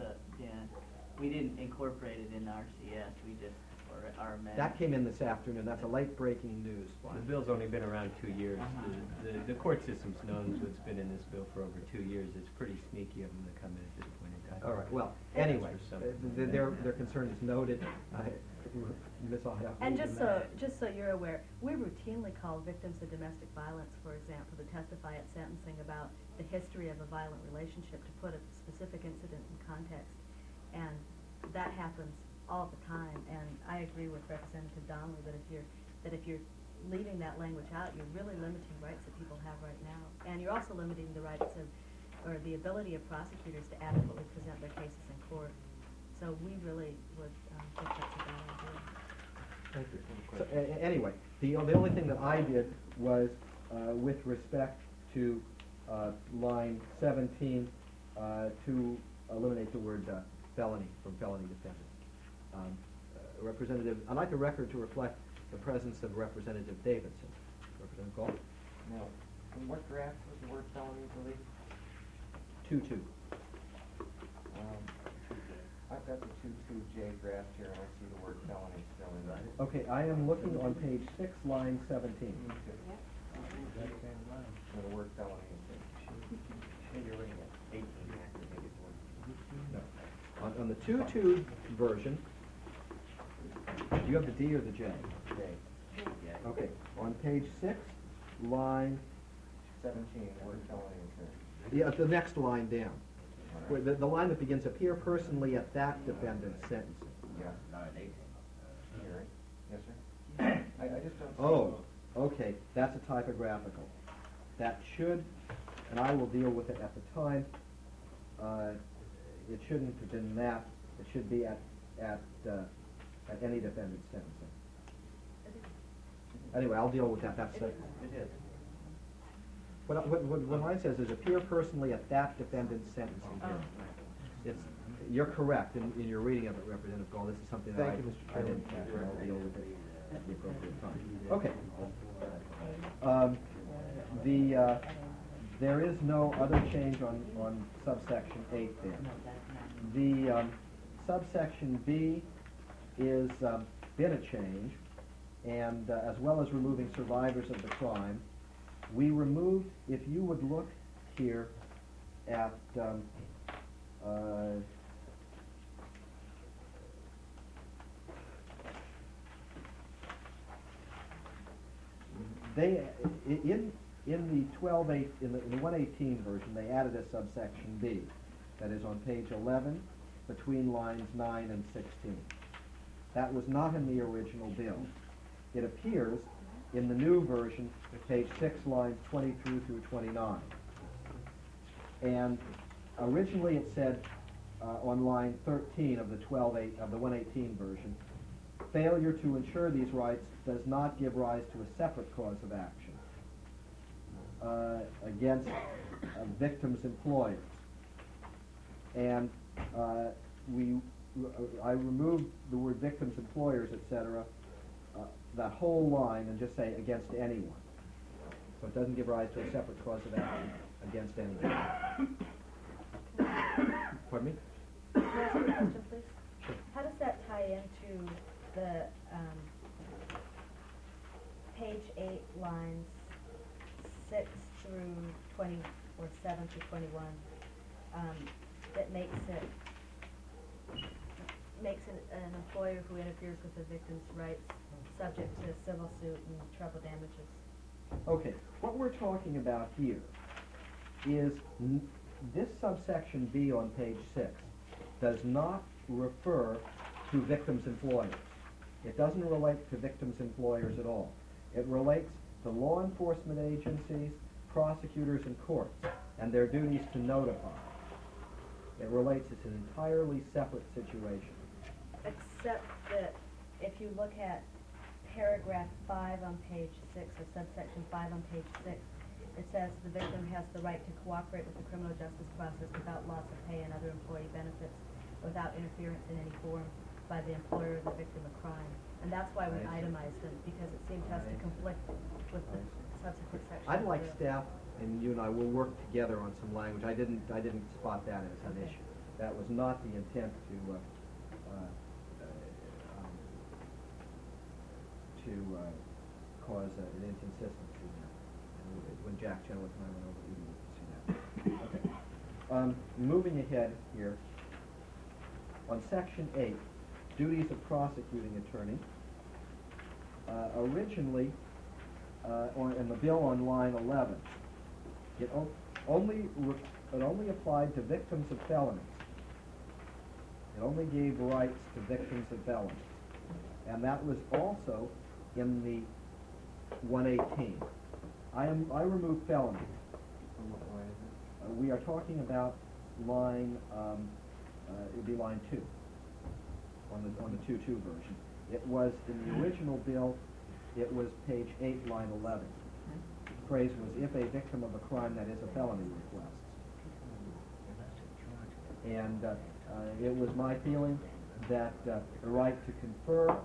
we didn't incorporate it in RCS, we just, or our amendment. That came in this afternoon, that's a late breaking news. The bill's only been around 2 years. Uh-huh. The court system's known what's been in this bill for over 2 years. It's pretty sneaky of them to come in at this point in time. All right, well, anyway, For some- their concern is noted. Ms. Alhaffa, And you just can- so you're aware, we routinely call victims of domestic violence, for example, to testify at sentencing about the history of a violent relationship, to put a specific incident in context. And that happens all the time, and I agree with Representative Donnelly that if you're leaving that language out, you're really limiting rights that people have right now. And you're also limiting the rights of, or the ability of prosecutors to adequately present their cases in court. So we really would think that's a bad idea. Thank you. So, anyway, the only thing that I did was, with respect to line 17, to eliminate the word felony from felony defendants. Representative, I'd like the record to reflect the presence of Representative Davidson. Representative Gall? Now, in what draft was the word felony deleted? 2-2. I've got the 2-2J draft here, and I see the word felony still in there. Okay, I am looking on page 6, line 17. So the word felony is there. You're looking at 18, I think it's one. No. On the 2-2 version, do you have the D or the J? J. Okay, on page 6, line, 17, the word felony is there. yeah, the next line down. Where the line that begins, appear personally at that defendant's sentencing. Yeah. Here, right? Yes, sir? I just don't see. Oh, okay, that's a typographical. That should, and I will deal with it at the time, it shouldn't have been that, it should be at any defendant's sentencing. Anyway, I'll deal with that, that's, It is. what mine says is appear personally at that defendant's sentencing hearing. It's, you're correct in your reading of it, Representative Gall, this is something that Thank you, Mr. I didn't Chairman. have to deal with it at the appropriate time. Okay. There is no other change on subsection 8 there. The subsection B is been a change, and as well as removing survivors of the crime, we removed, if you would look here at they in the 12.8 in the 118 version they added a subsection B that is on page 11 between lines 9 and 16. That was not in the original bill. It appears in the new version, page 6, lines 23 through 29. And originally it said on line 13 of the 12.8 of the 118 version, failure to ensure these rights does not give rise to a separate cause of action against victims' employers. And we I remove the word victims, employers, et cetera, that whole line, and just say against anyone. So it doesn't give rise to a separate cause of action against anyone. Pardon me? Can I ask you a question, please? Sure. How does that tie into the, page 8 lines 6 through 20, or 7 through 21, that makes an employer who interferes with the victim's rights subject to civil suit and treble damages? Okay, what we're talking about here is this subsection B on page 6 does not refer to victims' employers. It doesn't relate to victims' employers at all. It relates to law enforcement agencies, prosecutors, and courts, and their duties to notify. It relates, it's an entirely separate situation. Except that if you look at paragraph 5 on page 6, or subsection 5 on page 6, it says the victim has the right to cooperate with the criminal justice process without loss of pay and other employee benefits, without interference in any form by the employer or the victim of crime. And that's why we I see. itemized them, because it seemed to us to conflict with the subsequent section. I'd like below. staff and you and I will work together on some language. I didn't spot that as an Okay. issue. That was not the intent to cause an inconsistency there. And when Jack Chenoweth and I went over, we didn't see that. Okay. Moving ahead here, on section 8, duties of prosecuting attorney. Originally, in the bill on line 11, it only applied to victims of felonies. It only gave rights to victims of felonies. And that was also in the 118. I removed felonies. From what line is it? We are talking about line, it would be line 2, on the 2.2 version. It was, in the original bill, it was page 8, line 11. The phrase was, if a victim of a crime that is a felony requests. And it was my feeling that the right to confer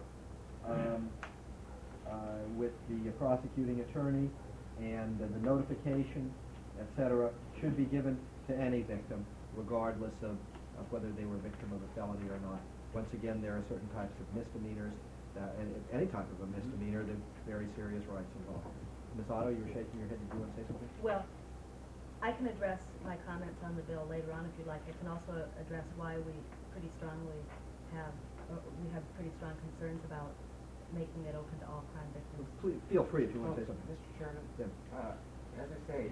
with the prosecuting attorney and the notification, etc., should be given to any victim, regardless of whether they were a victim of a felony or not. Once again, there are certain types of misdemeanors, and any type of a misdemeanor, there are very serious rights involved. Ms. Otto, you were shaking your head. Did you want to say something? Well, I can address my comments on the bill later on if you'd like. I can also address why we pretty strongly have pretty strong concerns about making it open to all crime victims. Please, feel free if you want to say something. Mr. Chairman, Yeah. as I say,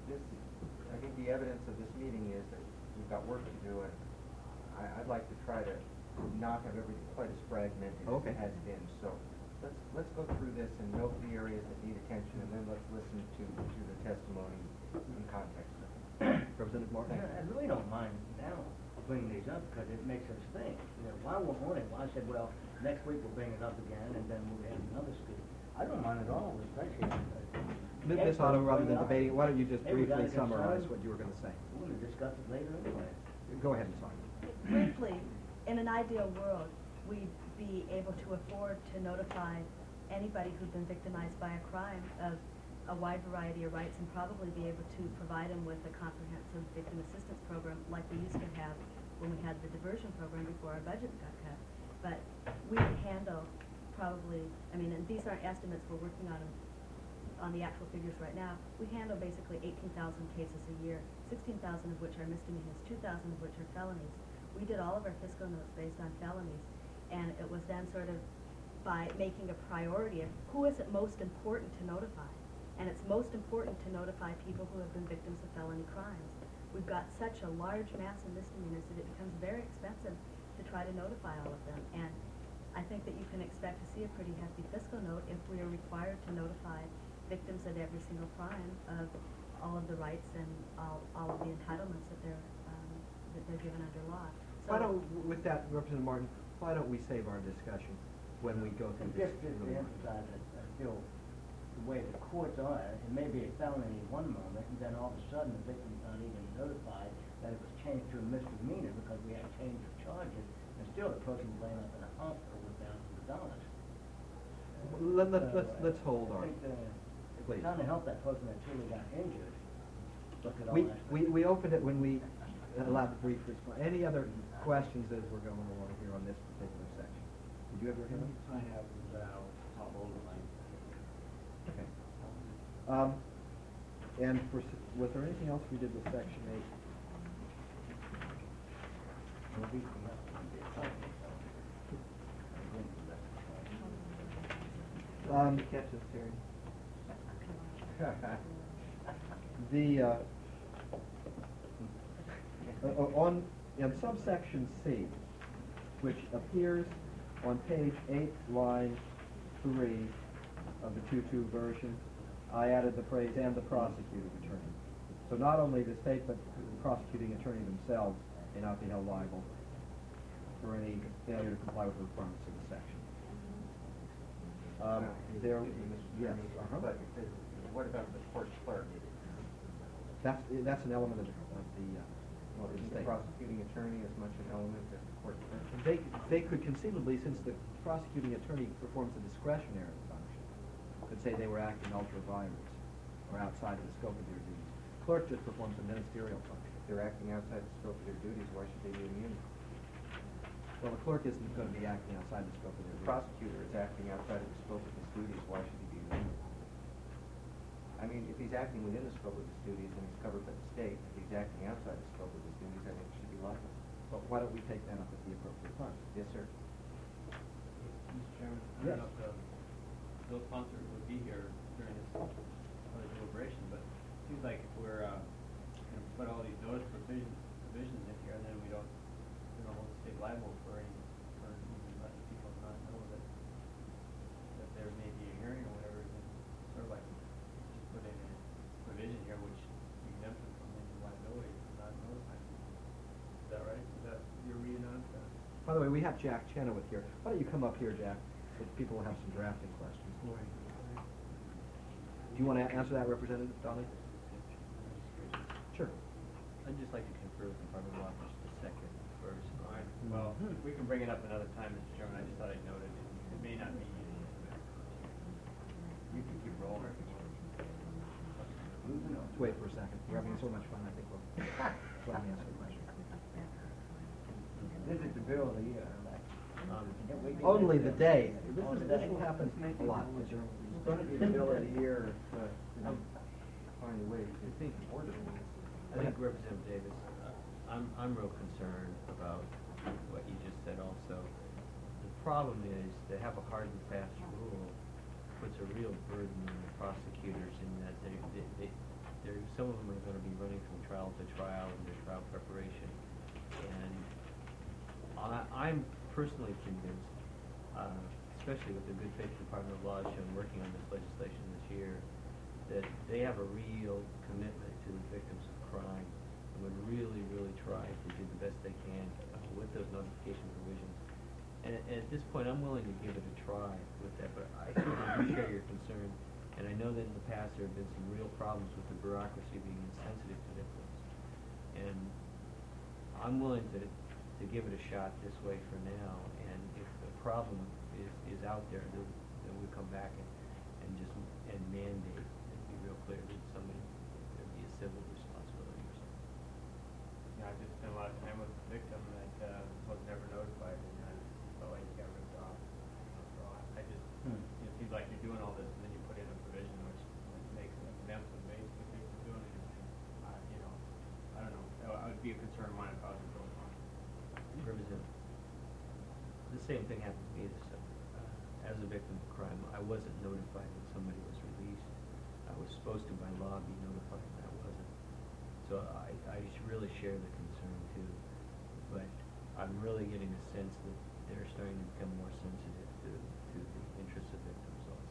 I think the evidence of this meeting is that we've got work to do, and I'd like to try to not have everything quite as fragmented as Okay. it has been. So let's go through this and note the areas that need attention, and then let's listen to the testimony in context. Representative Martin? I really don't mind now bringing these up because it makes us think. You know, why won't it? Well, I said, well, next week we'll bring it up again and then we'll have another speak. I don't mind at all, especially. Ms. Otto, rather than debating, why don't you just Hey, we got briefly a concern. summarize what you were going to say? We're going to discuss it later anyway. Go ahead, Ms. Otto. Briefly, in an ideal world, we'd be able to afford to notify anybody who'd been victimized by a crime of a wide variety of rights and probably be able to provide them with a comprehensive victim assistance program like we used to have when we had the diversion program before our budget got cut. But we handle probably, I mean, and these aren't estimates, we're working on the actual figures right now. We handle basically 18,000 cases a year, 16,000 of which are misdemeanors, 2,000 of which are felonies. We did all of our fiscal notes based on felonies, and it was then sort of by making a priority of who is it most important to notify. And it's most important to notify people who have been victims of felony crimes. We've got such a large mass of misdemeanors that it becomes very expensive to try to notify all of them. And I think that you can expect to see a pretty hefty fiscal note if we are required to notify victims of every single crime of all of the rights and all of the entitlements that they're given under law. So Why don't, with that, Representative Martin, why don't we save our discussion when we go through And this? just to emphasize it, I feel the way the courts are, it may be a felony one moment, and then all of a sudden the victim's not even notified that it was changed to a misdemeanor because we had a change of charges, And still, the person was laying up in a hospital with down to the dollars. Let's hold on. I think, if Please. we're trying to help that person that truly got injured, look at all We, that. we opened it when we allowed the brief response. Any other questions as we're going along here on this particular section? Did you have your hand up? I have, I'll hold the line. Okay. And was there anything else we did with section 8? Catch us, Terry. In subsection C, which appears on page 8, line 3 of the 2.2 version, I added the phrase "and the prosecuting attorney." So not only the state, but the prosecuting attorney themselves may not be held liable for any failure to comply with the requirements of the section. There, yes, But what about the court clerk? that's an element of the Well, is the state. prosecuting attorney as much an element as the court clerk? They could conceivably, since the prosecuting attorney performs a discretionary function, could say they were acting ultra vires or outside of the scope of their duties. Clerk just performs a ministerial function. If they're acting outside the scope of their duties, why should they be immune? Well, the clerk isn't going to be acting outside the scope of their The duties. prosecutor is acting outside of the scope of his duties, why should he be immune? I mean, if he's acting within the scope of his duties, then he's covered by the state. If he's acting outside the scope of his duties, I think he should be liable. But why don't we take that up at the appropriate time? Yes, sir. Mr. Chairman, I Yes. don't know if the bill sponsor would be here during this other deliberation, but it seems like if we're, gonna put all these notice provisions in here, and then we don't hold the state liable for any, for even letting people not know that there may be a hearing or whatever, then sort of like just put in a provision here which exempts them from any liability for not notifying people. Is that right? Is that your reading on it? By the way, we have Jack Chenoweth here. Why don't you come up here, Jack, if people have some drafting questions. Do you want to answer that, Representative Donnelly? Sure. I'd just like to confer with the Department of Law for just a second first. All right, well, we can bring it up another time, Mr. Chairman, I just thought I'd note it. It may not be, you can keep rolling. Let's wait for a second. We're having so much fun, I think we'll let me answer the question. This is the bill of the year. Only the day. This will happen a lot. It's going to be the bill of the year if you don't find a way to order it. I think Representative Davis, I'm real concerned about what you just said also. The problem is to have a hard and fast rule puts a real burden on the prosecutors in that they're some of them are going to be running from trial to trial in their trial preparation. And I'm personally convinced, especially with the good faith Department of Law shown working on this legislation this year, that they have a real commitment to the victims of crime and would really, really try to do the best they can with those notification provisions. And at this point, I'm willing to give it a try with that, but I certainly do share your concern. And I know that in the past there have been some real problems with the bureaucracy being insensitive to victims. And I'm willing to give it a shot this way for now. And if the problem is out there, then we come back and mandate and be real clear that there'd be a civil responsibility or something. Yeah, I just spent a lot of time with the victim that was never notified, and I felt like he got ripped off. So I just, it seems like you're doing all this, and then you put in a provision which makes them exempt from basically doing anything. I don't know. I would be a concern of mine if I was a bill sponsor. Representative, the same thing happened to me as a victim of crime. I wasn't notified when somebody was released. I was supposed to by law be notified, and I wasn't. So I really share the concern too. But I'm really getting a sense that they're starting to become more sensitive to the interests of victims also.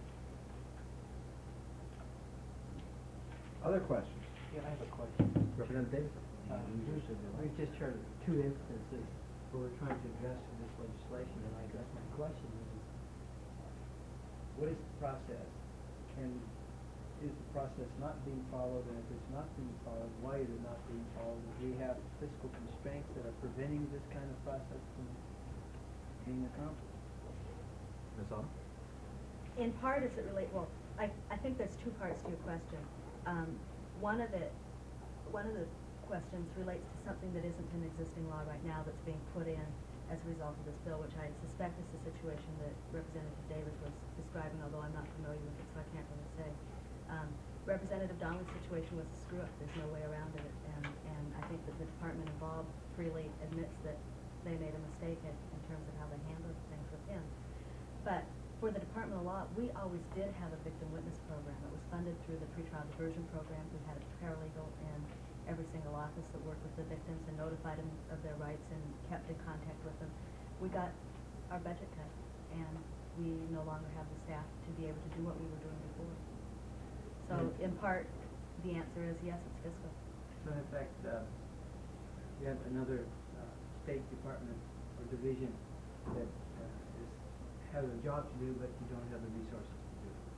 Other questions? Yeah, I have a question. Representative Davis? We just heard of two instances where we're trying to address in this legislation, and I guess my question is, what is the process? And is the process not being followed? And if it's not being followed, why is it not being followed? Do we have fiscal constraints that are preventing preventing this kind of process from being accomplished? Ms. On? In part, as it relate, well, I think there's two parts to your question. One of the questions relates to something that isn't in existing law right now that's being put in as a result of this bill, which I suspect is the situation that Representative Davis was describing, although I'm not familiar with it, so I can't really say. Representative Donnelly's situation was a screw-up. There's no way around it, and I think that the department involved freely admits that they made a mistake in terms of how they handled things with him. But for the Department of Law, we always did have a victim witness program. It was funded through the pretrial diversion program. We had a paralegal in every single office that worked with the victims and notified them of their rights and kept in contact with them. We got our budget cut, and we no longer have the staff to be able to do what we were doing before. So in part, the answer is yes, it's fiscal. So in fact, we have another State Department or division that has a job to do, but you don't have the resources to do it.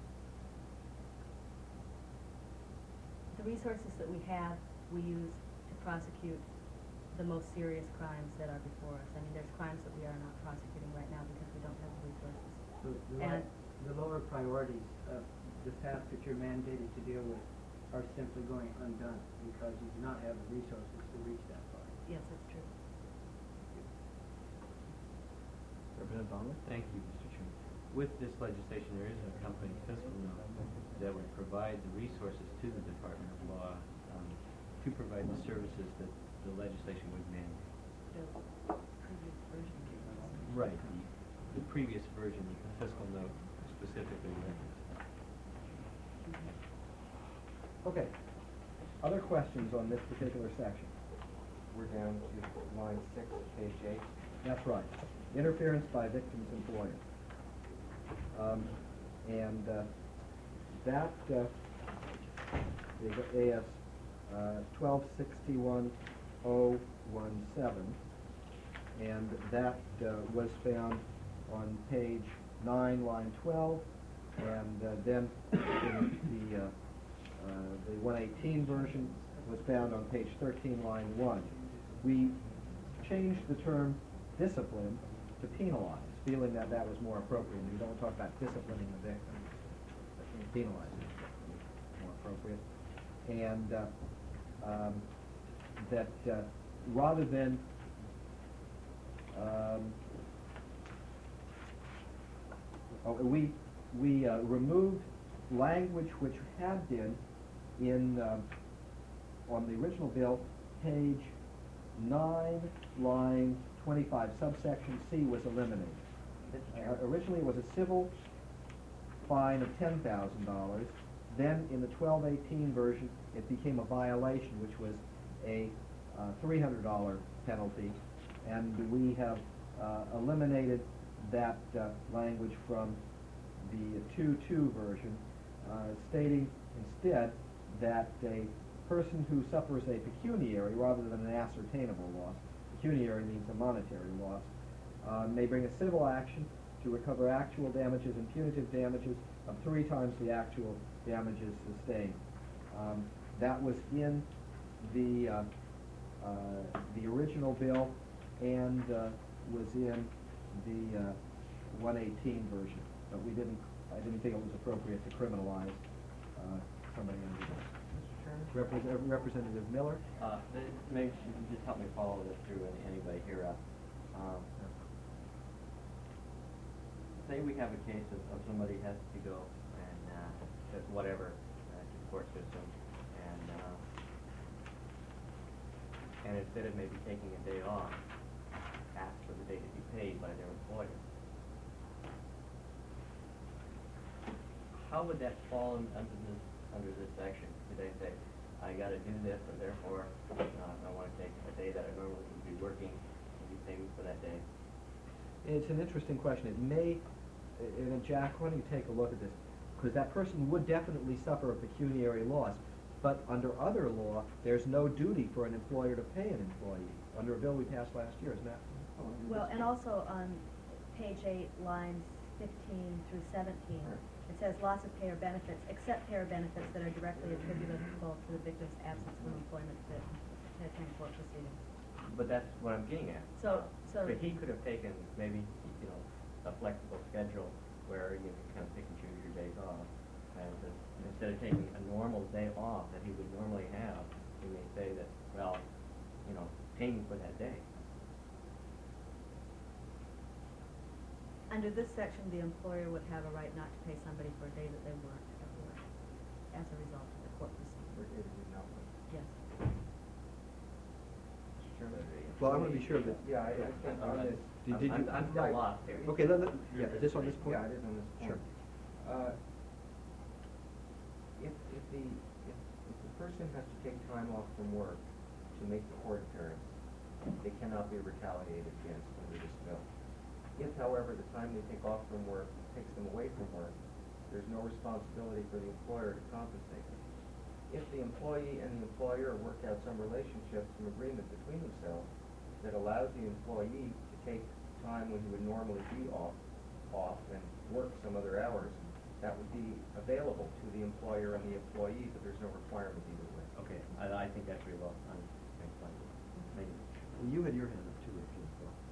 The resources that we have, we use to prosecute the most serious crimes that are before us. I mean, there's crimes that we are not prosecuting right now because we don't have the resources. So the lower priorities of the tasks that you're mandated to deal with are simply going undone because you do not have the resources to reach that far. Yes, that's true. Representative Donnelly? Thank you, Mr. Chairman. With this legislation, there is an accompanying fiscal note that would provide the resources to the Department of Law to provide the services that the legislation would mandate. The previous version. Right. The previous version of the fiscal note specifically referenced that. Okay. Other questions on this particular section? We're down to line 6, page 8. That's right. Interference by victim's employer. That is AS 1261-017, and that was found on page 9, line 12, and then in the 118 version was found on page 13, line 1. We changed the term discipline to penalize, feeling that that was more appropriate. We don't talk about disciplining the victim, but penalizing the victim is more appropriate. And that rather than we removed language which had been in on the original bill, page 9, line 25, subsection C was eliminated. Originally it was a civil fine of $10,000. Then in the 1218 version, it became a violation, which was a $300 penalty. And we have eliminated that language from the 2.2 version, stating instead that a person who suffers a pecuniary rather than an ascertainable loss, pecuniary means a monetary loss, may bring a civil action to recover actual damages and punitive damages of 3 times the actual damages sustained. That was in the original bill and was in the 118 version, but I didn't think it was appropriate to criminalize somebody under this. Representative Miller? Maybe you can just help me follow this through, and anybody here. Say we have a case of somebody has to go and whatever to the court system, and instead of maybe taking a day off, ask for the day to be paid by their employer. How would that fall under this section? Could they say, I got to do this, and therefore, if I want to take a day that I normally would be working, and you pay me for that day? It's an interesting question. It may, and Jack, why don't you take a look at this? Because that person would definitely suffer a pecuniary loss, but under other law, there's no duty for an employer to pay an employee, under a bill we passed last year, isn't that? Well, and also on page 8, lines 15 through 17, it says loss of pay or benefits, except pay or benefits that are directly attributable to the victim's absence from employment to attend court proceedings. But that's what I'm getting at. So- But he could have taken maybe, you know, a flexible schedule where you can kind of pick and choose your days off. And instead of taking a normal day off that he would normally have, he may say that, well, you know, pay me for that day. Under this section, the employer would have a right not to pay somebody for a day that they weren't at work as a result of the court proceeding. Or did we not? Yes. Mr. Chairman? Well, I want to be sure that. Yeah, I think on this. Did you? I'm still Right. lost here. Okay, yeah, is this on this point? Yeah, it is on this point. Sure. If the person has to take time off from work to make the court appearance, they cannot be retaliated against under this bill. If, however, the time they take off from work takes them away from work, there's no responsibility for the employer to compensate them. If the employee and the employer work out some relationship, some agreement between themselves that allows the employee to take time when he would normally be off and work some other hours, that would be available to the employer and the employee, but there's no requirement either way. Okay, I think that's pretty well, explained. Thank you. Well, you had your hand up too, if you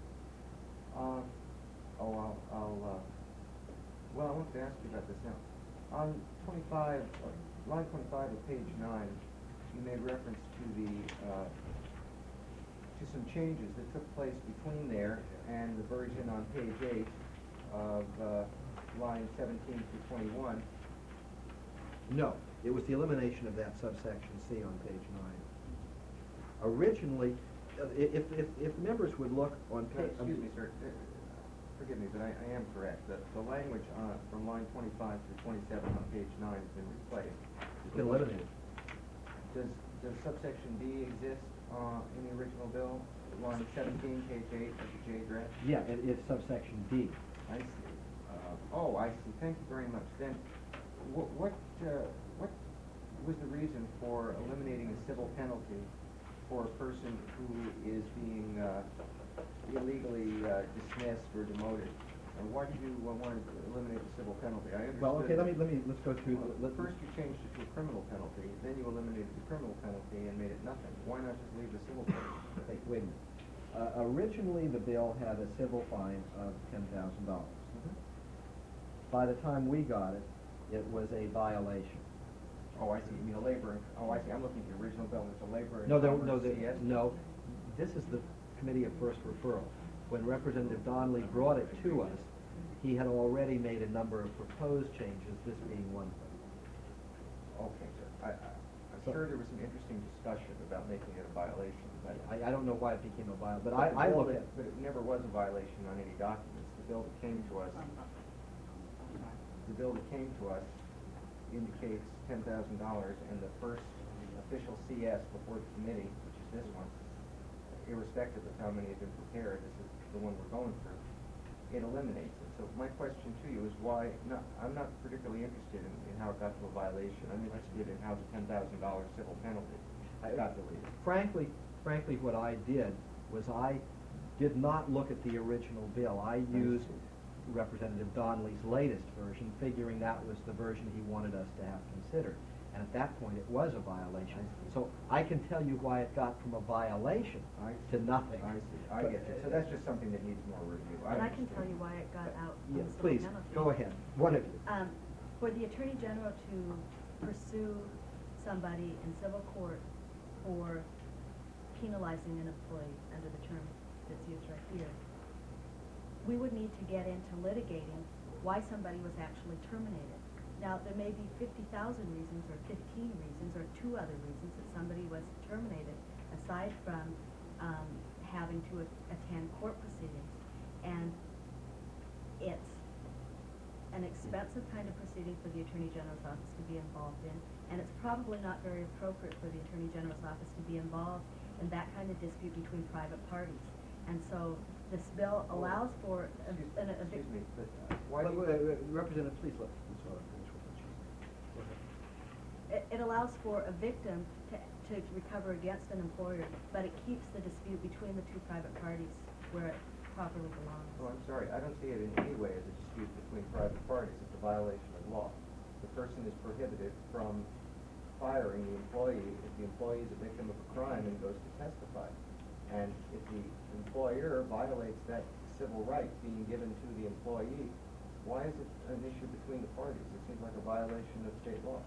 Well, I wanted to ask you about this now. On 25, line 25 of page 9, you made reference to to some changes that took place between there and the version on page 8 of line 17 through 21. No, it was the elimination of that subsection C on page 9. Originally, if members would look on page... Excuse me, sir. Forgive me, but I am correct. The language from line 25 through 27 on page 9 has been replaced. It's been eliminated. Does subsection D exist in the original bill? Line 17, page 8 of the J draft? Yeah, it's subsection D. I see. I see. Thank you very much. Then, what was the reason for eliminating a civil penalty for a person who is being illegally dismissed or demoted? And why did you want to eliminate the civil penalty? I understood. Well, okay, let's go through. First, you changed it to a criminal penalty. Then you eliminated the criminal penalty and made it nothing. Why not just leave the civil penalty? Okay, wait a minute. Originally, the bill had a civil fine of $10,000. By the time we got it, it was a violation. Oh, I see. You mean a labor? I see. I'm looking at the original bill. It's a labor. No. This is the committee of first referral. When Representative Donnelly brought it to us, he had already made a number of proposed changes, this being one of them. Okay, sir. I'm sure there was some interesting discussion about making it a violation. But I don't know why it became a violation, but the I bill look that- at... But it never was a violation on any documents. The bill that came to us indicates $10,000, and the first official CS before the committee, which is this one, irrespective of how many have been prepared, this is the one we're going through, it eliminates it. So my question to you is why, I'm not particularly interested in how it got to a violation. I'm interested in how the $10,000 civil penalty got deleted. Frankly, what I did was I did not look at the original bill. I used Representative Donnelly's latest version, figuring that was the version he wanted us to have considered. And at that point, it was a violation. So I can tell you why it got from a violation to nothing. I see. I get you. So that's just something that needs more review. And I can tell you why it got out from Yeah, the civil please, penalty. go ahead. One of you. For the Attorney General to pursue somebody in civil court for penalizing an employee under the term that's used right here, we would need to get into litigating why somebody was actually terminated. Now, there may be 50,000 reasons or 15 reasons or 2 other reasons that somebody was terminated, aside from having to attend court proceedings. And it's an expensive kind of proceeding for the Attorney General's office to be involved in, and it's probably not very appropriate for the Attorney General's office to be involved in that kind of dispute between private parties. And so this bill allows for Excuse me, but why do you... Representative, please let Ms. Waller finish with what she's saying. Go ahead. it allows for a victim to recover against an employer, but it keeps the dispute between the 2 private parties where it properly belongs. Oh, I'm sorry. I don't see it in any way as a dispute between private parties. It's a violation of law. The person is prohibited from firing the employee if the employee is a victim of a crime and goes to testify. And if the employer violates that civil right being given to the employee, why is it an issue between the parties? It seems like a violation of state law.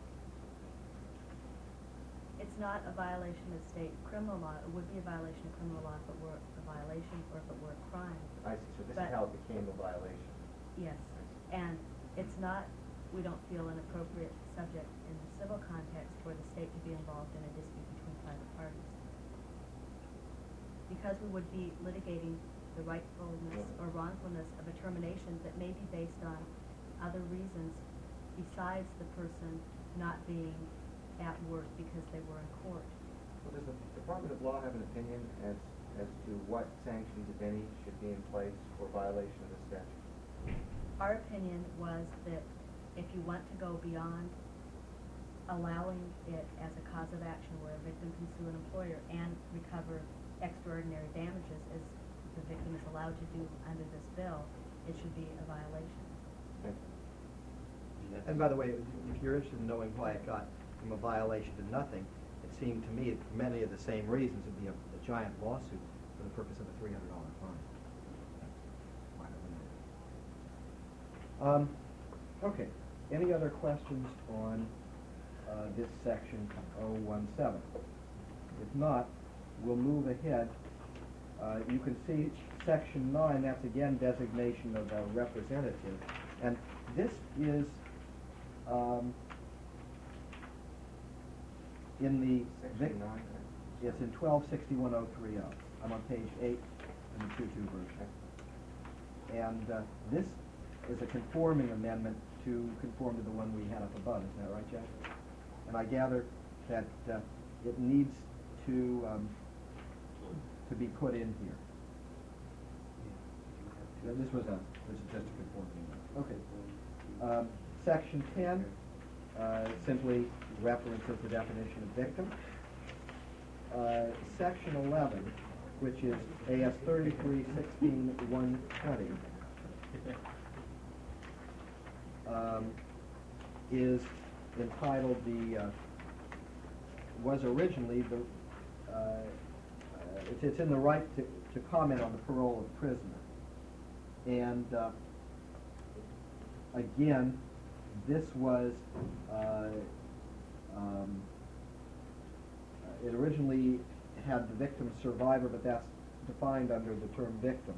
It's not a violation of state criminal law. It would be a violation of criminal law if it were a violation or if it were a crime. I see, so this is But- how it became a violation. Yes, and it's not, we don't feel an appropriate subject in the civil context for the state to be involved in a dispute between private parties. Because we would be litigating the rightfulness or wrongfulness of a termination that may be based on other reasons besides the person not being at work because they were in court. Well, does the Department of Law have an opinion as to what sanctions, if any, should be in place for violation of the statute? Our opinion was that if you want to go beyond allowing it as a cause of action where a victim can sue an employer and recover extraordinary damages as the victim is allowed to do under this bill, it should be a violation. Thank you. And by the way, if you're interested in knowing why it got from a violation to nothing, it seemed to me that many of the same reasons would be a giant lawsuit for the purpose of a $300 fine. Why not limit it? Okay, any other questions on this section 017? If not, we'll move ahead. You can see section 9, that's again designation of a representative. And this is in the Section 9, It's in 1261.030. I'm on page 8 in the 2.2 version. And this is a conforming amendment to conform to the one we had up above. Isn't that right, Jack? And I gather that it needs to be put in here. This is just a conforming amendment. Okay. Section 10 simply references the definition of victim. Section 11, which is AS 33-16-120, is entitled was originally it's in the right to comment on the parole of prisoner. And again, this was it originally had the victim survivor, but that's defined under the term victim.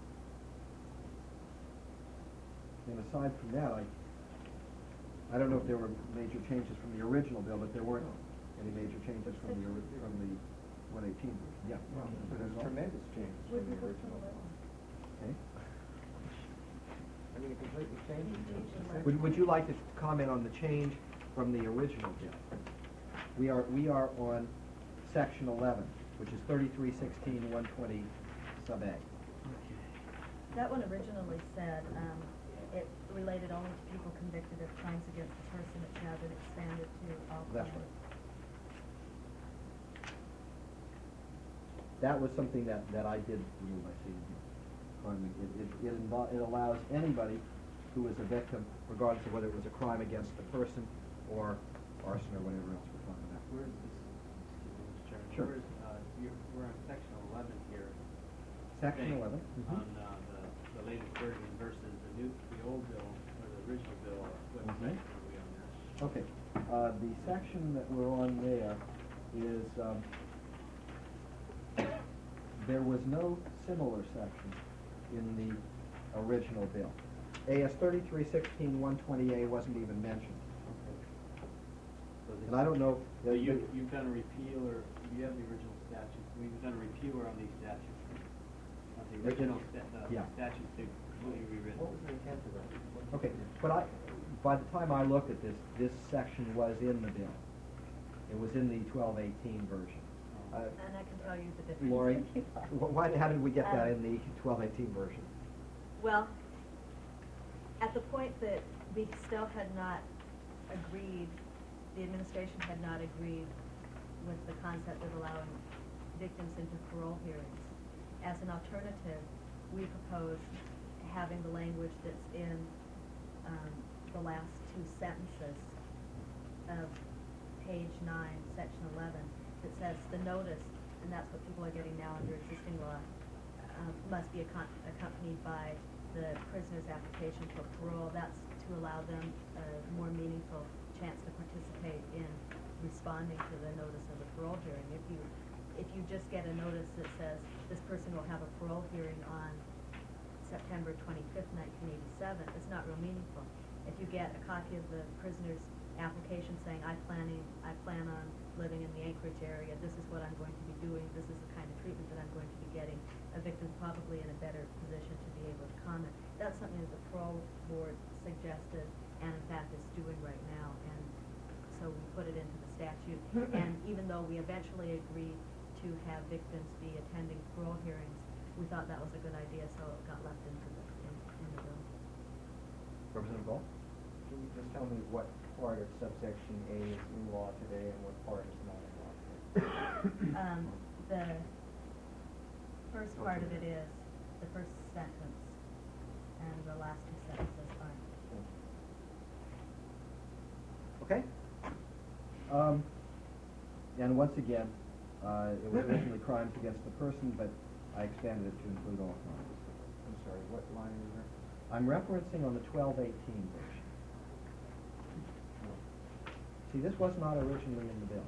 And aside from that, I don't know if there were major changes from the original bill, but there weren't any major changes from the 118 version. Yeah. Well, there's tremendous changes from the original. Okay. I mean, it completely changes it. Would you like to comment on the change from the original bill? We are on section 11, which is 33-16-120 sub A. That one originally said it related only to people convicted of crimes against the person. It's now been expanded to all That's crimes. right. That was something that I did rule, I see. It allows anybody who is a victim, regardless of whether it was a crime against the person or arson or whatever else we're talking about. Where's this, excuse me, Mr. Chairman? Sure. We're on section 11 here. Section Saying 11. On the latest version versus the old bill, or the original bill, what Mhm. section are we on there? Okay, the section that we're on there is, there was no similar section in the original bill. AS 33-16-120A wasn't even mentioned. So this- And I don't know. So you've done a repeal, or you have the original statute, we've done a repealer on these statutes. On the original Yeah. statutes, they've completely rewritten. What was the intent of that? Okay, but by the time I looked at this section was in the bill. It was in the 1218 version. And I can tell you the difference. Lori, how did we get that Um, in the 1218 version? Well, at the point that we still had not agreed, the administration had not agreed with the concept of allowing victims into parole hearings. As an alternative, we proposed having the language that's in the last two sentences of page 9, section 11, that says the notice and that's what people are getting now under existing law, must be accompanied by the prisoner's application for parole. That's to allow them a more meaningful chance to participate in responding to the notice of the parole hearing. If you just get a notice that says this person will have a parole hearing on September 25th, 1987, it's not real meaningful. If you get a copy of the prisoner's application saying, I plan on living in the Anchorage area, this is what I'm going to be doing, this is the kind of treatment that I'm going to be getting, a victim's probably in a better position to be able to comment. That's something that the parole board suggested and in fact is doing right now, and so we put it into the statute. And even though we eventually agreed to have victims be attending parole hearings, we thought that was a good idea, so it got left into the bill. Representative Gall? Can you just tell me what part of subsection A is in law today and what part is not in law today? The first part of it is, the first sentence, and the last two sentences aren't. Okay. And once again, it was originally crimes against the person, but I expanded it to include all crimes. I'm sorry, what line are you I'm referencing on the 1218 version. See, this was not originally in the bill.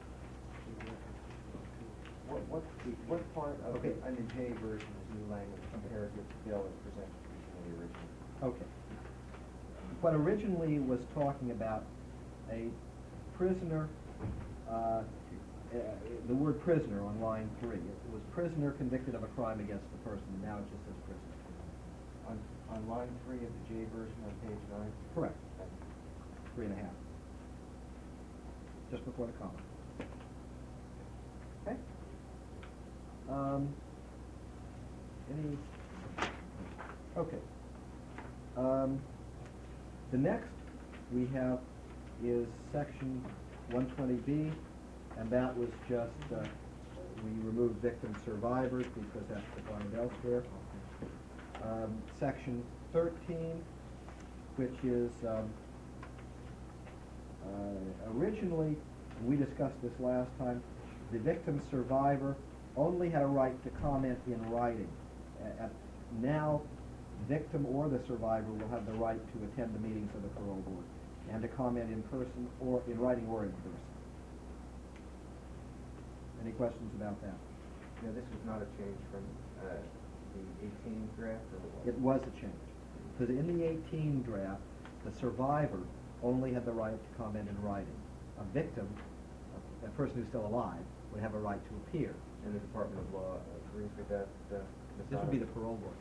What part of Okay. the J version is new language compared with the bill as presented to the committee originally? Okay. What originally was talking about a prisoner, the word prisoner on line 3. It was prisoner convicted of a crime against the person, and now it just says prisoner. On line 3 of the J version on page 9? Correct. 3.5. Just before the comma. Okay. Any? Okay. The next we have is section 120B, and that was just, we removed victim survivors because that's defined elsewhere. Section 13, which is, originally, we discussed this last time, the victim survivor only had a right to comment in writing. Now, victim or the survivor will have the right to attend the meetings of the parole board and to comment in person or in writing or in person. Any questions about that? Yeah, this was not a change from the 18 draft, or It was a change. Because in the 18 draft, the survivor only had the right to comment in writing. A victim, a person who's still alive, would have a right to appear. And the Department of Law agrees with that? This would be the parole board.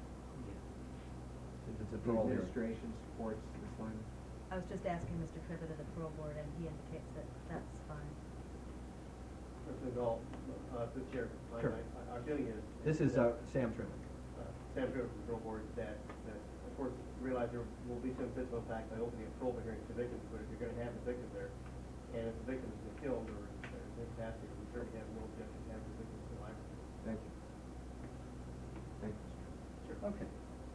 Since it's a The parole hearing. administration supports this line? I was just asking Mr. Tribbett of the parole board, and he indicates that that's fine. Representative Gall, the chair, Sure. our feeling is. This is that, Sam Tribbett. Sam Tribbett from the parole board, that of course, realize there will be some physical impact by opening a parole hearing to victims, but if you're gonna have a victim there, and if the victim has been killed or is incapacitated, we certainly have no objection to having the victim survive. Thank you. Thank you. Sure. Okay.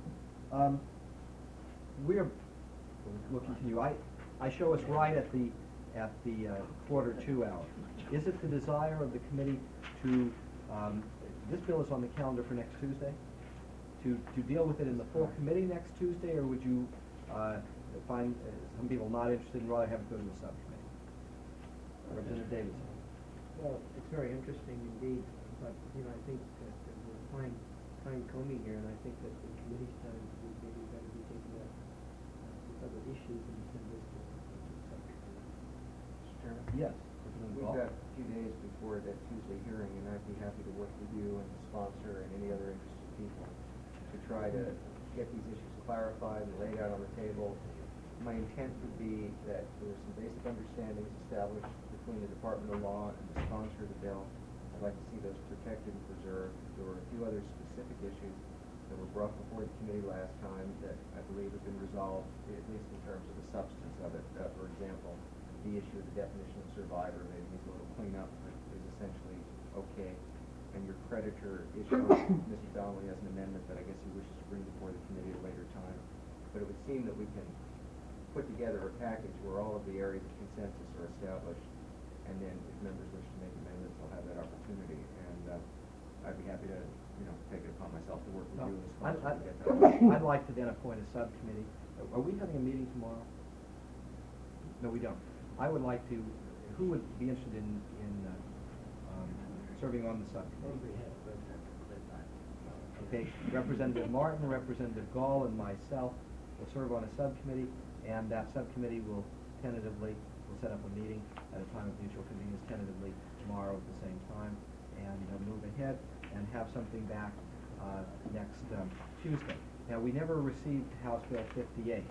We'll continue. I show us right at the 1:45 hour. Is it the desire of the committee to, this bill is on the calendar for next Tuesday, to deal with it in the full committee next Tuesday, or would you find some people not interested and rather have it go to the subcommittee? Representative Davidson. Well, it's very interesting indeed, but, you know, I think that we're fine combing here, and I think that the committee's time would maybe better be taken up with other issues and send this to the subcommittee. Mr. Chairman? Yes. We've got a few days before that Tuesday hearing, and I'd be happy to work with you and the sponsor and any other interested people to try to get these issues clarified and laid out on the table. My intent would be that there were some basic understandings established between the Department of Law and the sponsor of the bill. I'd like to see those protected and preserved. There were a few other specific issues that were brought before the committee last time that I believe have been resolved, at least in terms of the substance of it. For example, the issue of the definition of survivor maybe needs a little cleanup, but is essentially okay. And your creditor issue, Mr. Donnelly has an amendment that I guess he wishes to bring before the committee at a later time. But it would seem that we can put together a package where all of the areas of consensus are established, and then if members wish to make amendments, they'll have that opportunity. And I'd be happy to, take it upon myself to work with No, you and the sponsor to get I'd like to then appoint a subcommittee. Are we having a meeting tomorrow? No, we don't. I would like to, who would be interested in serving on the subcommittee? Okay, Representative Martin, Representative Gall, and myself will serve on a subcommittee, and that subcommittee will set up a meeting at a time of mutual convenience tentatively tomorrow at the same time, and move ahead and have something back next Tuesday. Now, we never received House Bill 58.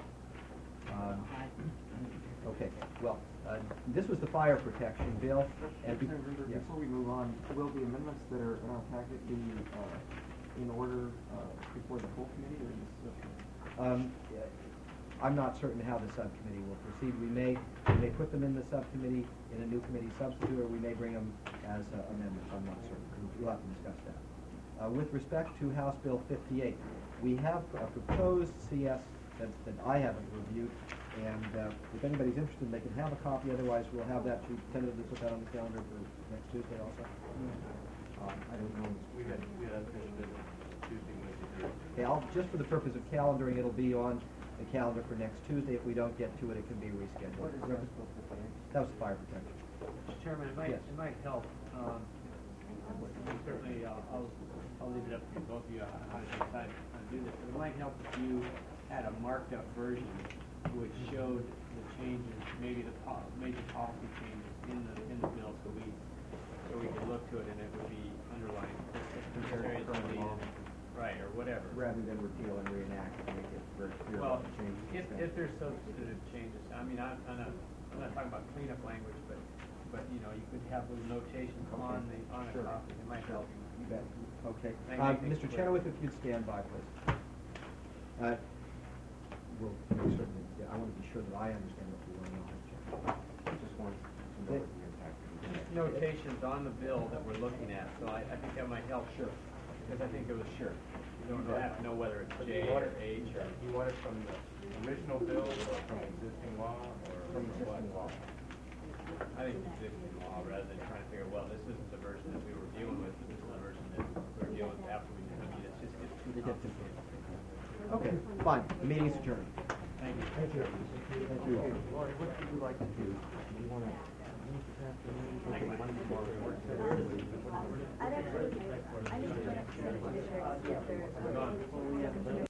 Okay, well, this was the fire protection bill, and yes. Before we move on, will the amendments that are in our packet be in order before the full committee or the I'm not certain how the subcommittee will proceed. We may put them in the subcommittee in a new committee substitute, or we may bring them as amendments. I'm not certain. We'll have to discuss that. With respect to House Bill 58, we have a proposed CS that I haven't reviewed, and if anybody's interested, they can have a copy. Otherwise, we'll have that to tentatively put that on the calendar for next Tuesday also. I don't know. We had unfinished business Tuesday, Wednesday, Thursday. Okay, just for the purpose of calendaring, it'll be on the calendar for next Tuesday. If we don't get to it, it can be rescheduled. What is House Bill 58? That was fire protection. Mr. Chairman, Yes. it might help, certainly, I'll leave it up to both of you how to decide how to do this, but it might help if you had a marked up version which showed the changes, maybe the major policy changes in the bill, so we could look to it and it would be underlined. Very law. Right, or whatever. Rather than repeal and reenact, make it very clear Well, what the changes. if there's substantive changes, I mean, I'm not talking about cleanup language, but you could have little notations on the Sure. copy, it might help. You bet. Okay. Thank you. Mr. Chenoweth, if you'd stand by, please. We'll make certain that, I want to be sure that I understand what's going on. Just want to know the impact. Just notations on the bill that we're looking at, so I think that might help. Sure. Because I think it was, Sure. you don't have to know whether it's J or H or. You want it from the original bill or from existing law or From existing law. I think existing law, rather than trying to figure, well, this isn't the version that we were dealing with, this is the version that we were dealing with after we, it's just, it's too complicated. Okay, fine. The meeting is adjourned. Thank you. Thank you. Thank you. Lori, what would you like to do? Do you want to move this afternoon? Okay, one more work session? I'd actually, I need to go next to the commissioner to see if there's,